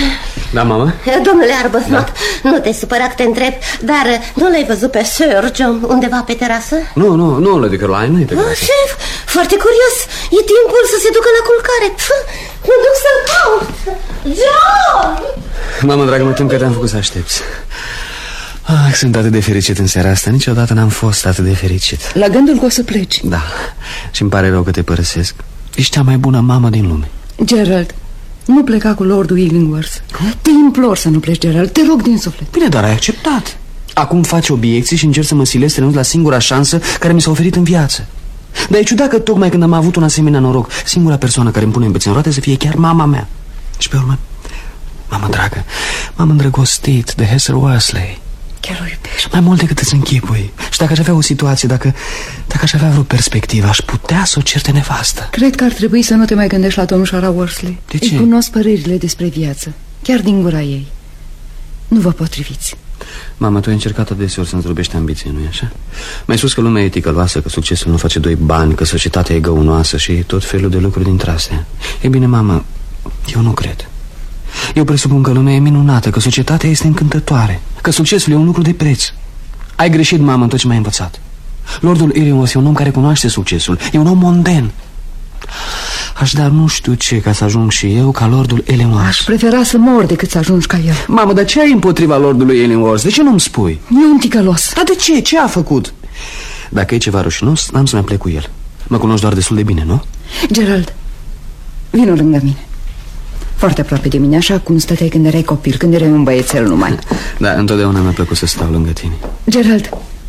Da, mamă? Domnule Arbuthnot, da. Nu te supăra că te întreb, dar nu l-ai văzut pe Sir John undeva pe terasă? Nu, nu, nu, Lady Caroline, nu e pe terasă. Șef, foarte curios, e timpul să se ducă la culcare. Mă duc să-l caut. John! Mamă, dragă, mă tem că te-am făcut să aștepți. Ah, sunt atât de fericit în seara asta. Niciodată n-am fost atât de fericit. La gândul că o să pleci. Da, și-mi pare rău că te părăsesc. Ești cea mai bună mamă din lume. Gerald, nu pleca cu Lordul Illingworth. Te implor să nu pleci, Gerald, te rog din suflet. Bine, dar ai acceptat. Acum faci obiecții și încerci să mă silezi să renunț la singura șansă care mi s-a oferit în viață. Dar e ciudat că tocmai când am avut un asemenea noroc, singura persoană care îmi pune în bețe în roate să fie chiar mama mea. Și pe urmă, mamă dragă, m-am îndrăgostit de Hester Worsley. Chiar o iubești? Mai mult decât îți închipui. Și dacă aș avea o situație, dacă, dacă aș avea vreo perspectivă, aș putea să o certe nevastă. Cred că ar trebui să nu te mai gândești la domnișoara Worsley. De ce? Îi cunosc părerile despre viață, chiar din gura ei. Nu vă potriviți. Mama, tu ai încercat adeseori să-mi zdrobești ambiție, nu-i așa? Mi-ai spus că lumea e ticăloasă, că succesul nu face doi bani, că societatea e găunoasă și tot felul de lucruri dintre astea. E bine, mama, eu nu cred. Eu presupun că lumea e minunată, că societatea este încântătoare, că succesul e un lucru de preț. Ai greșit, mamă, în tot ce m-ai învățat. Lordul Illingworth e un om care cunoaște succesul, e un om monden. Aș da nu știu ce ca să ajung și eu ca Lordul Illingworth. Aș prefera să mor decât să ajungi ca el. Mamă, dar ce ai împotriva Lordului Illingworth? De ce nu-mi spui? E un ticălos. Dar de ce? Ce a făcut? Dacă e ceva rușinos, n-am să mai plec cu el. Mă cunoști doar destul de bine, nu? Gerald, vino lângă mine. Foarte aproape de mine, așa cum stăteai când erai copil, când erai un băiețel numai. Da, întotdeauna mi-a plăcut să stau lângă tine. Gerald,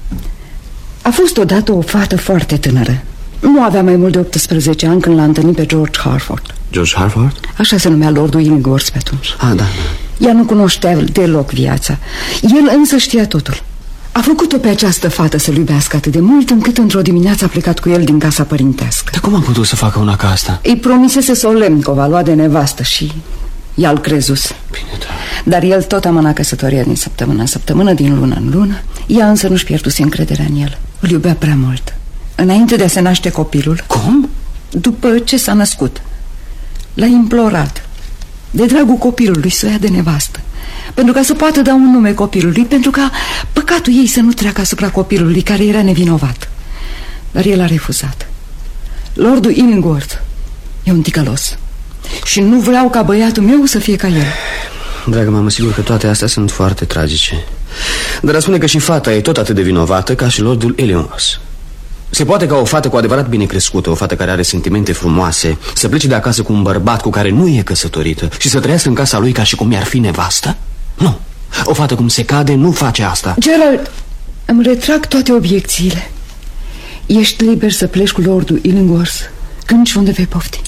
a fost odată o fată foarte tânără. Nu avea mai mult de optsprezece ani când l-a întâlnit pe George Harford. George Harford? Așa se numea Lordul Illingworth pe atunci. Ah, da, da. Ea nu cunoștea deloc viața. El însă știa totul. A făcut-o pe această fată să-l iubească atât de mult, încât într-o dimineață a plecat cu el din casa părintească. Dar cum a putut să facă una ca asta? Îi promisese solemn că o va lua de nevastă și i-a-l crezut. Bine, da. Dar el tot amâna căsătoria din săptămână în săptămână, din lună în lună. Ea însă nu-și pierduse încrederea în el. Îl iubea prea mult. Înainte de a se naște copilul. Cum? După ce s-a născut, l-a implorat de dragul copilului să o ia de nevastă, pentru ca să poată da un nume copilului, pentru ca păcatul ei să nu treacă asupra copilului, care era nevinovat. Dar el a refuzat. Lordul Illingworth e un ticălos și nu vreau ca băiatul meu să fie ca el. Dragă mamă, sigur că toate astea sunt foarte tragice, dar spune că și fata e tot atât de vinovată ca și Lordul Illingworth. Se poate ca o fată cu adevărat bine crescută, o fată care are sentimente frumoase, să plece de acasă cu un bărbat cu care nu e căsătorită și să trăiască în casa lui ca și cum i-ar fi nevastă? Nu. O fată cum se cade nu face asta. Gerald, îmi retrag toate obiecțiile. Ești liber să pleci cu Lordul Illingworth când și unde vei pofti.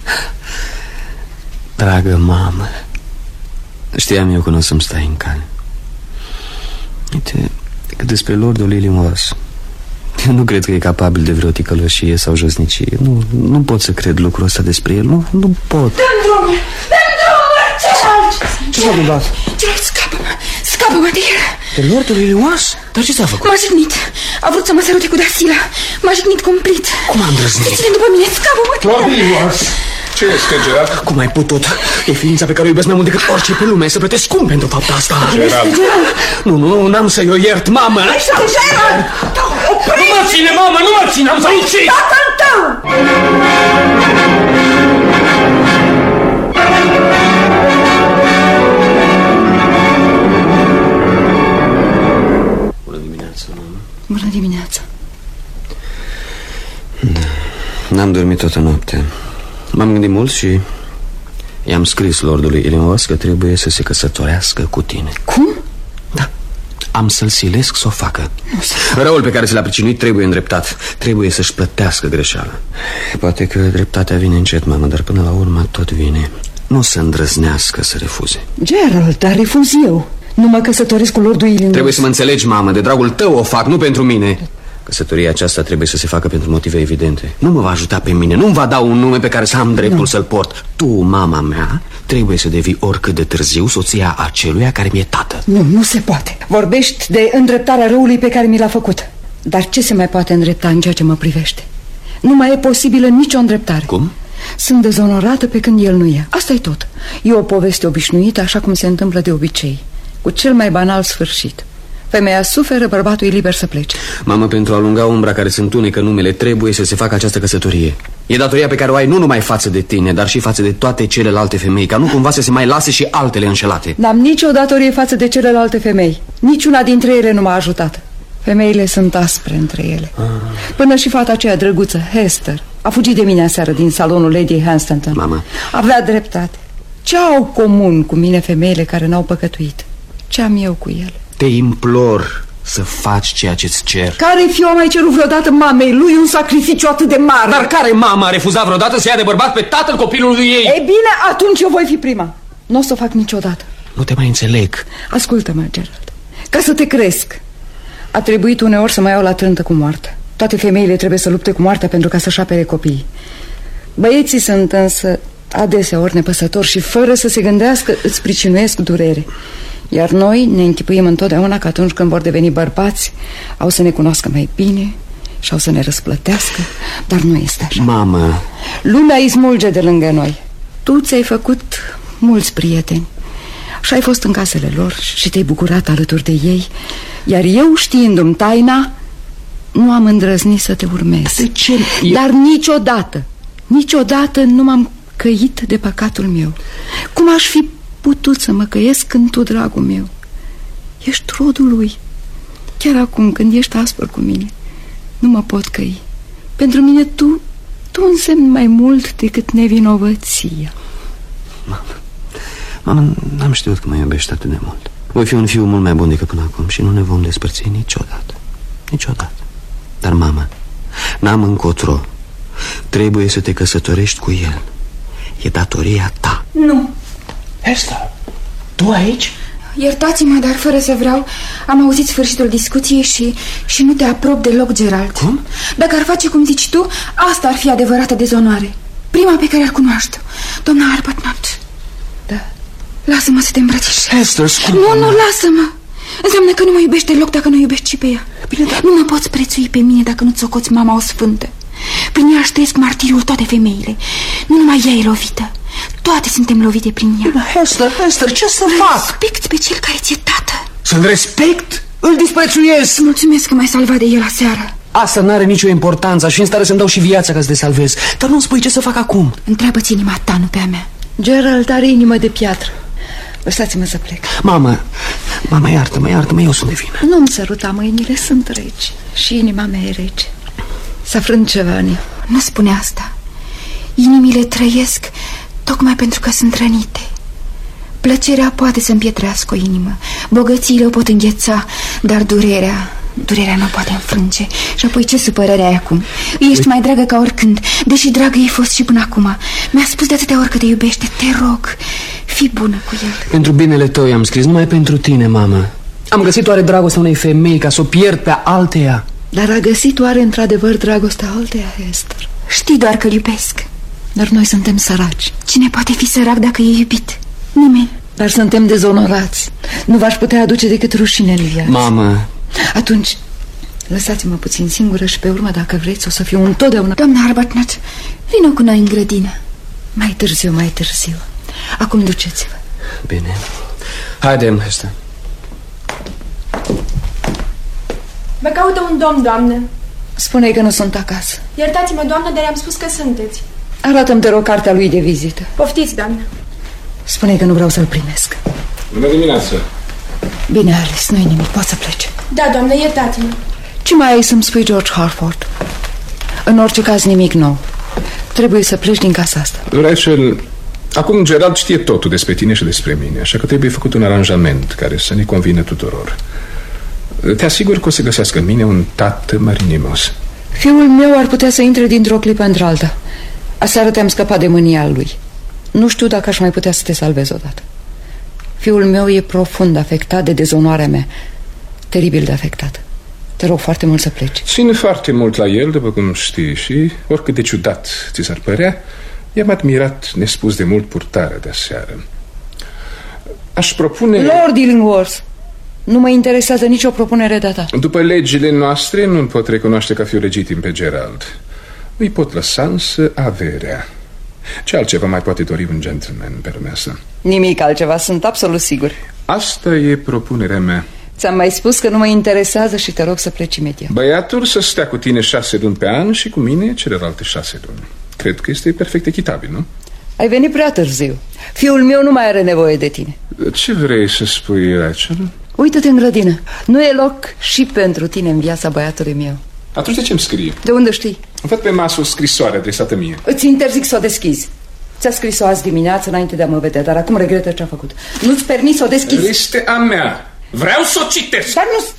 Dragă mamă, știam eu că nu o să-mi stai în cale. Uite, că despre Lordul Illingworth, eu nu cred că e capabil de vreo ticălășie sau josnicie. Nu, nu pot să cred lucrul ăsta despre el. Nu, nu pot. Dă-mi drumul! Dă-mi drumul! Gerald! Ce s-a întâmplat? Gerald, scapă-mă! Scapă-mă de el! De Lordul Illingworth? Dar ce s-a făcut? M-a jignit. A vrut să mă sărute cu Dasila. M-a jignit cumplit. Cum a îndrăznit? Ține după mine, scapă-mă! Lordul Illingworth! Ce este, Gerald? Cum ai putut? E ființa pe care o iubesc mai mult decât orice pe lume. Să plătesc scump pentru fapta asta. Gerald! Nu, nu, nu, n-am să-i o iert, mamă. Gerald! Nu mă ține, mamă, nu mă ține, am să ucid! Tatăl tău! Bună dimineața, mamă. Bună dimineața. N-am dormit toată noaptea. M-am gândit mult și i-am scris Lordului Illingworth că trebuie să se căsătorească cu tine. Cum? Da, am să-l silesc să o facă. Răul pe care se l-a pricinuit trebuie îndreptat. Trebuie să-și plătească greșeala. Poate că dreptatea vine încet, mamă, dar până la urmă tot vine. Nu să îndrăznească să refuze. Gerald, dar refuz eu. Nu mă căsătoresc cu Lordul Illingworth. Trebuie să mă înțelegi, mamă, de dragul tău o fac, nu pentru mine. Căsătoria aceasta trebuie să se facă pentru motive evidente. Nu mă va ajuta pe mine, nu-mi va da un nume pe care să am dreptul nu. să-l port. Tu, mama mea, trebuie să devii oricât de târziu soția aceluia care mi-e tată. Nu, nu se poate. Vorbești de îndreptarea răului pe care mi l-a făcut. Dar ce se mai poate îndrepta în ceea ce mă privește? Nu mai e posibilă nicio îndreptare. Cum? Sunt dezonorată pe când el nu e. Asta e tot. E o poveste obișnuită, așa cum se întâmplă de obicei, cu cel mai banal sfârșit. Femeia suferă, bărbatul e liber să plece. Mamă, pentru a alunga umbra care se întunecă numele, trebuie să se facă această căsătorie. E datoria pe care o ai nu numai față de tine, dar și față de toate celelalte femei, ca nu cumva să se mai lase și altele înșelate. N-am nicio datorie față de celelalte femei. Niciuna dintre ele nu m-a ajutat. Femeile sunt aspre între ele. ah. Până și fata aceea drăguță, Hester, a fugit de mine aseară din salonul Lady Hunstanton. Mama, avea dreptate. Ce au comun cu mine femeile care n-au păcătuit? Ce am eu cu ele? Te implor să faci ceea ce-ți cer. Care fiu a mai cerut vreodată mamei lui un sacrificiu atât de mare? Dar care mama a refuzat vreodată să ia de bărbat pe tatăl copilului ei? Ei bine, atunci eu voi fi prima. Nu o să o fac niciodată. Nu te mai înțeleg. Ascultă-mă, Gerald, ca să te cresc, a trebuit uneori să mă iau la trântă cu moartea. Toate femeile trebuie să lupte cu moartea pentru ca să-și apere copiii. Băieții sunt însă adeseori nepăsători și fără să se gândească îți pricinuiesc durere. Iar noi ne închipuim întotdeauna că atunci când vor deveni bărbați au să ne cunoască mai bine și au să ne răsplătească. Dar nu este așa. Mamă, lumea îi smulge de lângă noi. Tu ți-ai făcut mulți prieteni și ai fost în casele lor și te-ai bucurat alături de ei. Iar eu, știindu-mi taina, nu am îndrăznit să te urmez. De ce? Dar niciodată, niciodată nu m-am căit de păcatul meu. Cum aș fi putut să mă căiesc când tu, dragul meu, ești rodul lui? Chiar acum, când ești aspăr cu mine, nu mă pot căi. Pentru mine tu, tu însemni mai mult decât nevinovăția. Mamă, mamă, n-am știut că mă iubești atât de mult. Voi fi un fiu mult mai bun decât până acum și nu ne vom despărți niciodată. Niciodată. Dar, mamă, n-am încotro. Trebuie să te căsătorești cu el. E datoria ta. Nu. Hester, tu aici? Iertați-mă, dar fără să vreau, am auzit sfârșitul discuției și, și nu te aprob deloc, Gerald. Cum? Dacă ar face cum zici tu, asta ar fi adevărată dezonoare. Prima pe care ar cunoaște, doamna Arbuthnot. Da. Lasă-mă să te îmbrățișez. Hester, scumpă. Nu, nu, lasă-mă. Înseamnă că nu mă iubești deloc dacă nu iubești și pe ea. Bine, dar... Nu mă poți prețui pe mine dacă nu-ți socoți mama o sfântă. Prin ea ștesc martiriul toate femeile. Nu numai ea e lovită. Toate suntem lovite prin ea. Hester, Hester, ce să fac? Respect pe cel care ți-e tată. Să-l respect? Îl disprețuiesc. Mulțumesc că m-ai salvat de el aseară. Asta n-are nicio importanță. Aș fi în stare să-mi dau și viața ca să te salvez. Dar nu-mi spui ce să fac acum. Întreabă-ți inima ta, nu pe a mea. Gerald are inimă de piatră. Lăsați-mă să plec. Mamă, mama, iartă-mă, iartă-mă, eu sunt de vină. Nu-mi săruta mâinile, sunt reci. Și inima mea e rece. S-a frânt ceva în ea. Nu spune asta. Inimile trăiesc tocmai pentru că sunt rănite. Plăcerea poate să împietrească o inimă, bogățiile o pot îngheța, dar durerea, durerea nu poate înfrânge. Și apoi ce supărare ai acum? Îi ești mai dragă ca oricând, deși dragă ei fost și până acum. Mi-a spus de atâtea ori că te iubește. Te rog, fii bună cu el. Pentru binele tău i-am scris, numai pentru tine, mamă. Am găsit oare dragostea unei femei ca să o pierd pe alteia? Dar a găsit oare într-adevăr dragostea alteia, Hester? Știi doar că-l iubesc. Dar noi suntem săraci. Cine poate fi sărac dacă e iubit? Nimeni. Dar suntem dezonorați. Nu v-aș putea aduce decât rușine în viață. Mamă. Atunci, lăsați-mă puțin singură și pe urmă, dacă vreți, o să fiu întotdeauna... Doamna Arbuthnot, vină cu noi în grădină. Mai târziu, mai târziu. Acum duceți-vă. Bine. Haidem, Hester. Vă caută un domn, doamnă. Spune că nu sunt acasă. Iertați-mă, doamnă, dar i-am spus că sunteți. Arată-mi, te rog, cartea lui de vizită. Poftiți, doamnă. Spune că nu vreau să-l primesc. Bună dimineața. Bine, Alice, nu-i nimic, poți să pleci. Da, doamnă, iertați-mă. Ce mai ai să-mi spui, George Harford? În orice caz, nimic nou. Trebuie să pleci din casa asta. Rachel, acum Gerald știe totul despre tine și despre mine, așa că trebuie făcut un aranjament care să ne convină tuturor. Te asigur că o să găsească în mine un tată marinimos. Fiul meu ar putea să intre dintr-o clipă într-alta. Aseară te-am scăpat de mânia lui. Nu știu dacă aș mai putea să te salvez odată. Fiul meu e profund afectat de dezonoarea mea. Teribil de afectat. Te rog foarte mult să pleci. Țin foarte mult la el, după cum știi, și oricât de ciudat ți s-ar părea, i-am admirat nespus de mult purtarea de aseară. Aș propune... Lord Illingworth, nu mă interesează nicio propunere de-a ta. După legile noastre nu-l pot recunoaște ca fiu legitim pe Gerald. Îi pot lăsa însă averea. Ce altceva mai poate dori un gentleman pe lumea asta? Nimic altceva, sunt absolut sigur. Asta e propunerea mea. Ți-am mai spus că nu mă interesează și te rog să pleci imediat. Băiatul să stea cu tine șase luni pe an și cu mine celelalte șase luni. Cred că este perfect echitabil, nu? Ai venit prea târziu. Fiul meu nu mai are nevoie de tine. Ce vrei să spui, Rachel? Uită-te în grădină. Nu e loc și pentru tine în viața băiatului meu. Atunci de ce-mi scrii? De unde știi? Văd pe masă o scrisoare adresată mie. Îți interzic să o deschizi. Ți-a scris-o azi dimineață înainte de a mă vedea, dar acum regretă ce-a făcut. Nu-ți permis să o deschizi. Este a mea. Vreau să o citesc. Dar nu...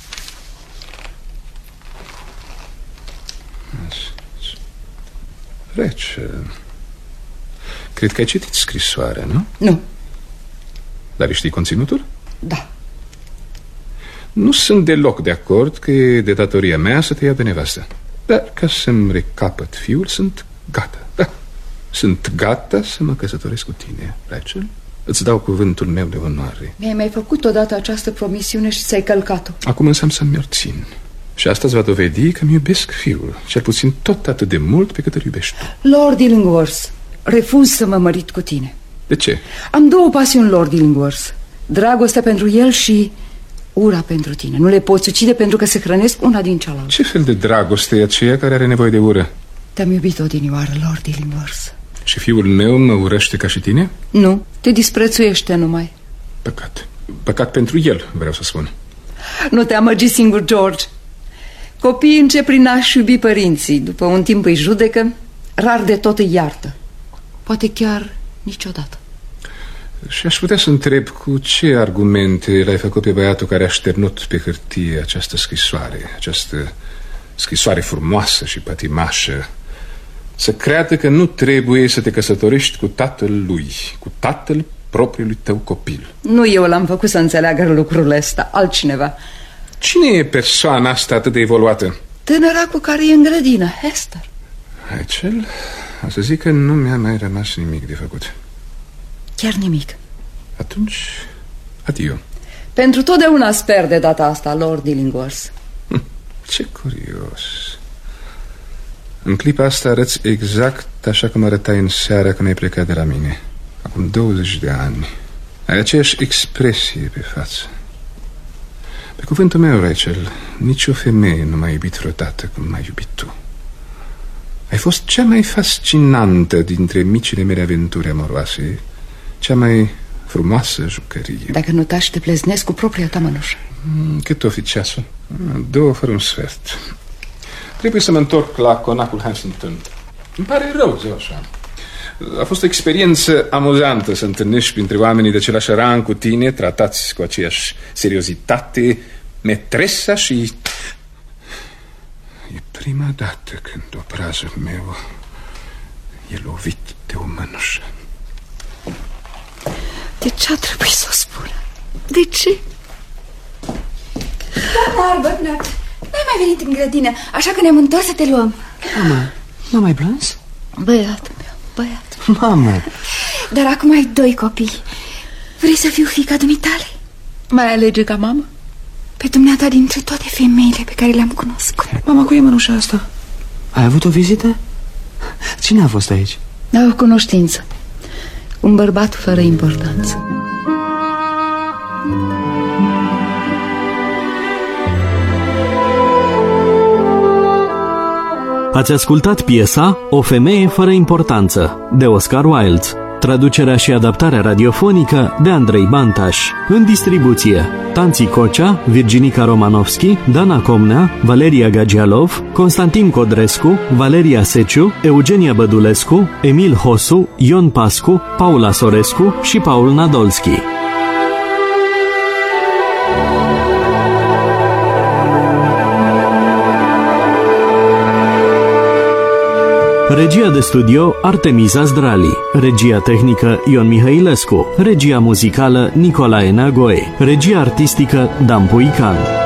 Rachel, cred că ai citit scrisoarea, nu? Nu. Dar știi conținutul? Da. Nu sunt deloc de acord că e de datoria mea să te ia de nevastă. Dar ca să-mi recapăt fiul, sunt gata. Da. Sunt gata să mă căsătoresc cu tine, Rachel. Îți dau cuvântul meu de onoare. Mi-ai mai făcut odată această promisiune și ți-ai călcat-o. Acum însă am să mi-o țin. Și asta îți va dovedi că mi iubesc fiul. Cel puțin tot atât de mult pe cât îl iubești tu. Lord Illingworth, refuz să mă mărit cu tine. De ce? Am două pasiuni, Lord Illingworth. Dragostea pentru el și ura pentru tine. Nu le poți ucide pentru că se hrănesc una din cealaltă. Ce fel de dragoste e aceea care are nevoie de ură? Te-am iubit odinioară, Lord Illingworth. Și fiul meu mă urăște ca și tine? Nu, te disprețuiește numai. Păcat. Păcat pentru el, vreau să spun. Nu te amăgi singur, George. Copiii încep prin a-și iubi părinții. După un timp îi judecă, rar de tot îi iartă. Poate chiar niciodată. Și aș putea să întreb cu ce argumente l-ai făcut pe băiatul care a șternut pe hârtie această scrisoare, această scrisoare frumoasă și pătimașă, să creadă că nu trebuie să te căsătorești cu tatăl lui, cu tatăl propriului tău copil. Nu eu l-am făcut să înțeleagă lucrul ăsta, altcineva. Cine e persoana asta atât de evoluată? Tânăra cu care e în grădină, Hester. Rachel, o să zic că nu mi-a mai rămas nimic de făcut. Chiar nimic. Atunci, adio. Pentru totdeauna sper de data asta, Lord Illingworth. Hm, ce curios. În clipa asta arăți exact așa cum arătai în seara când ai plecat de la mine. Acum douăzeci de ani. Ai aceeași expresie pe față. Pe cuvântul meu, Rachel, nicio femeie nu m-a iubit vreodată cum m-ai iubit tu. Ai fost cea mai fascinantă dintre micile mele aventuri amoroase, cea mai frumoasă jucărie. Dacă nu tași, te pleznesc cu propria ta mănușă. Cât o fi ceasul? Două fără un sfert. Trebuie să mă întorc la conacul Hansington. Îmi pare rău, ziua așa. A fost o experiență amuzantă să întâlnești printre oamenii de același rang cu tine, tratați cu aceeași seriozitate, metresa și... E prima dată când obrazul meu e lovit de o mănușă. De ce a trebuit să o spună? De ce? Doamna Arbuthnot, n-ai mai venit în grădină, așa că ne-am întors să te luăm. Mama, nu mai plâns? Băiatul meu, băiat. Mamă! Dar acum ai doi copii. Vrei să fiu fiica dumitale? Mai alege ca mamă? Pe dumneata dintre toate femeile pe care le-am cunoscut. Mama, cu e mănușa asta? Ai avut o vizită? Cine a fost aici? Da, o cunoștință. Un bărbat fără importanță. Ați ascultat piesa O femeie fără importanță de Oscar Wilde. Traducerea și adaptarea radiofonică de Andrei Bantaș. În distribuție: Tanții Cocea, Virginica Romanovski, Dana Comnea, Valeria Gagialov, Constantin Codrescu, Valeria Seciu, Eugenia Bădulescu, Emil Hosu, Ion Pascu, Paula Sorescu și Paul Nadolski. Regia de studio Artemisa Zdrali. Regia tehnică Ion Mihailescu. Regia muzicală Nicolae Nagoe. Regia artistică Dan Puican.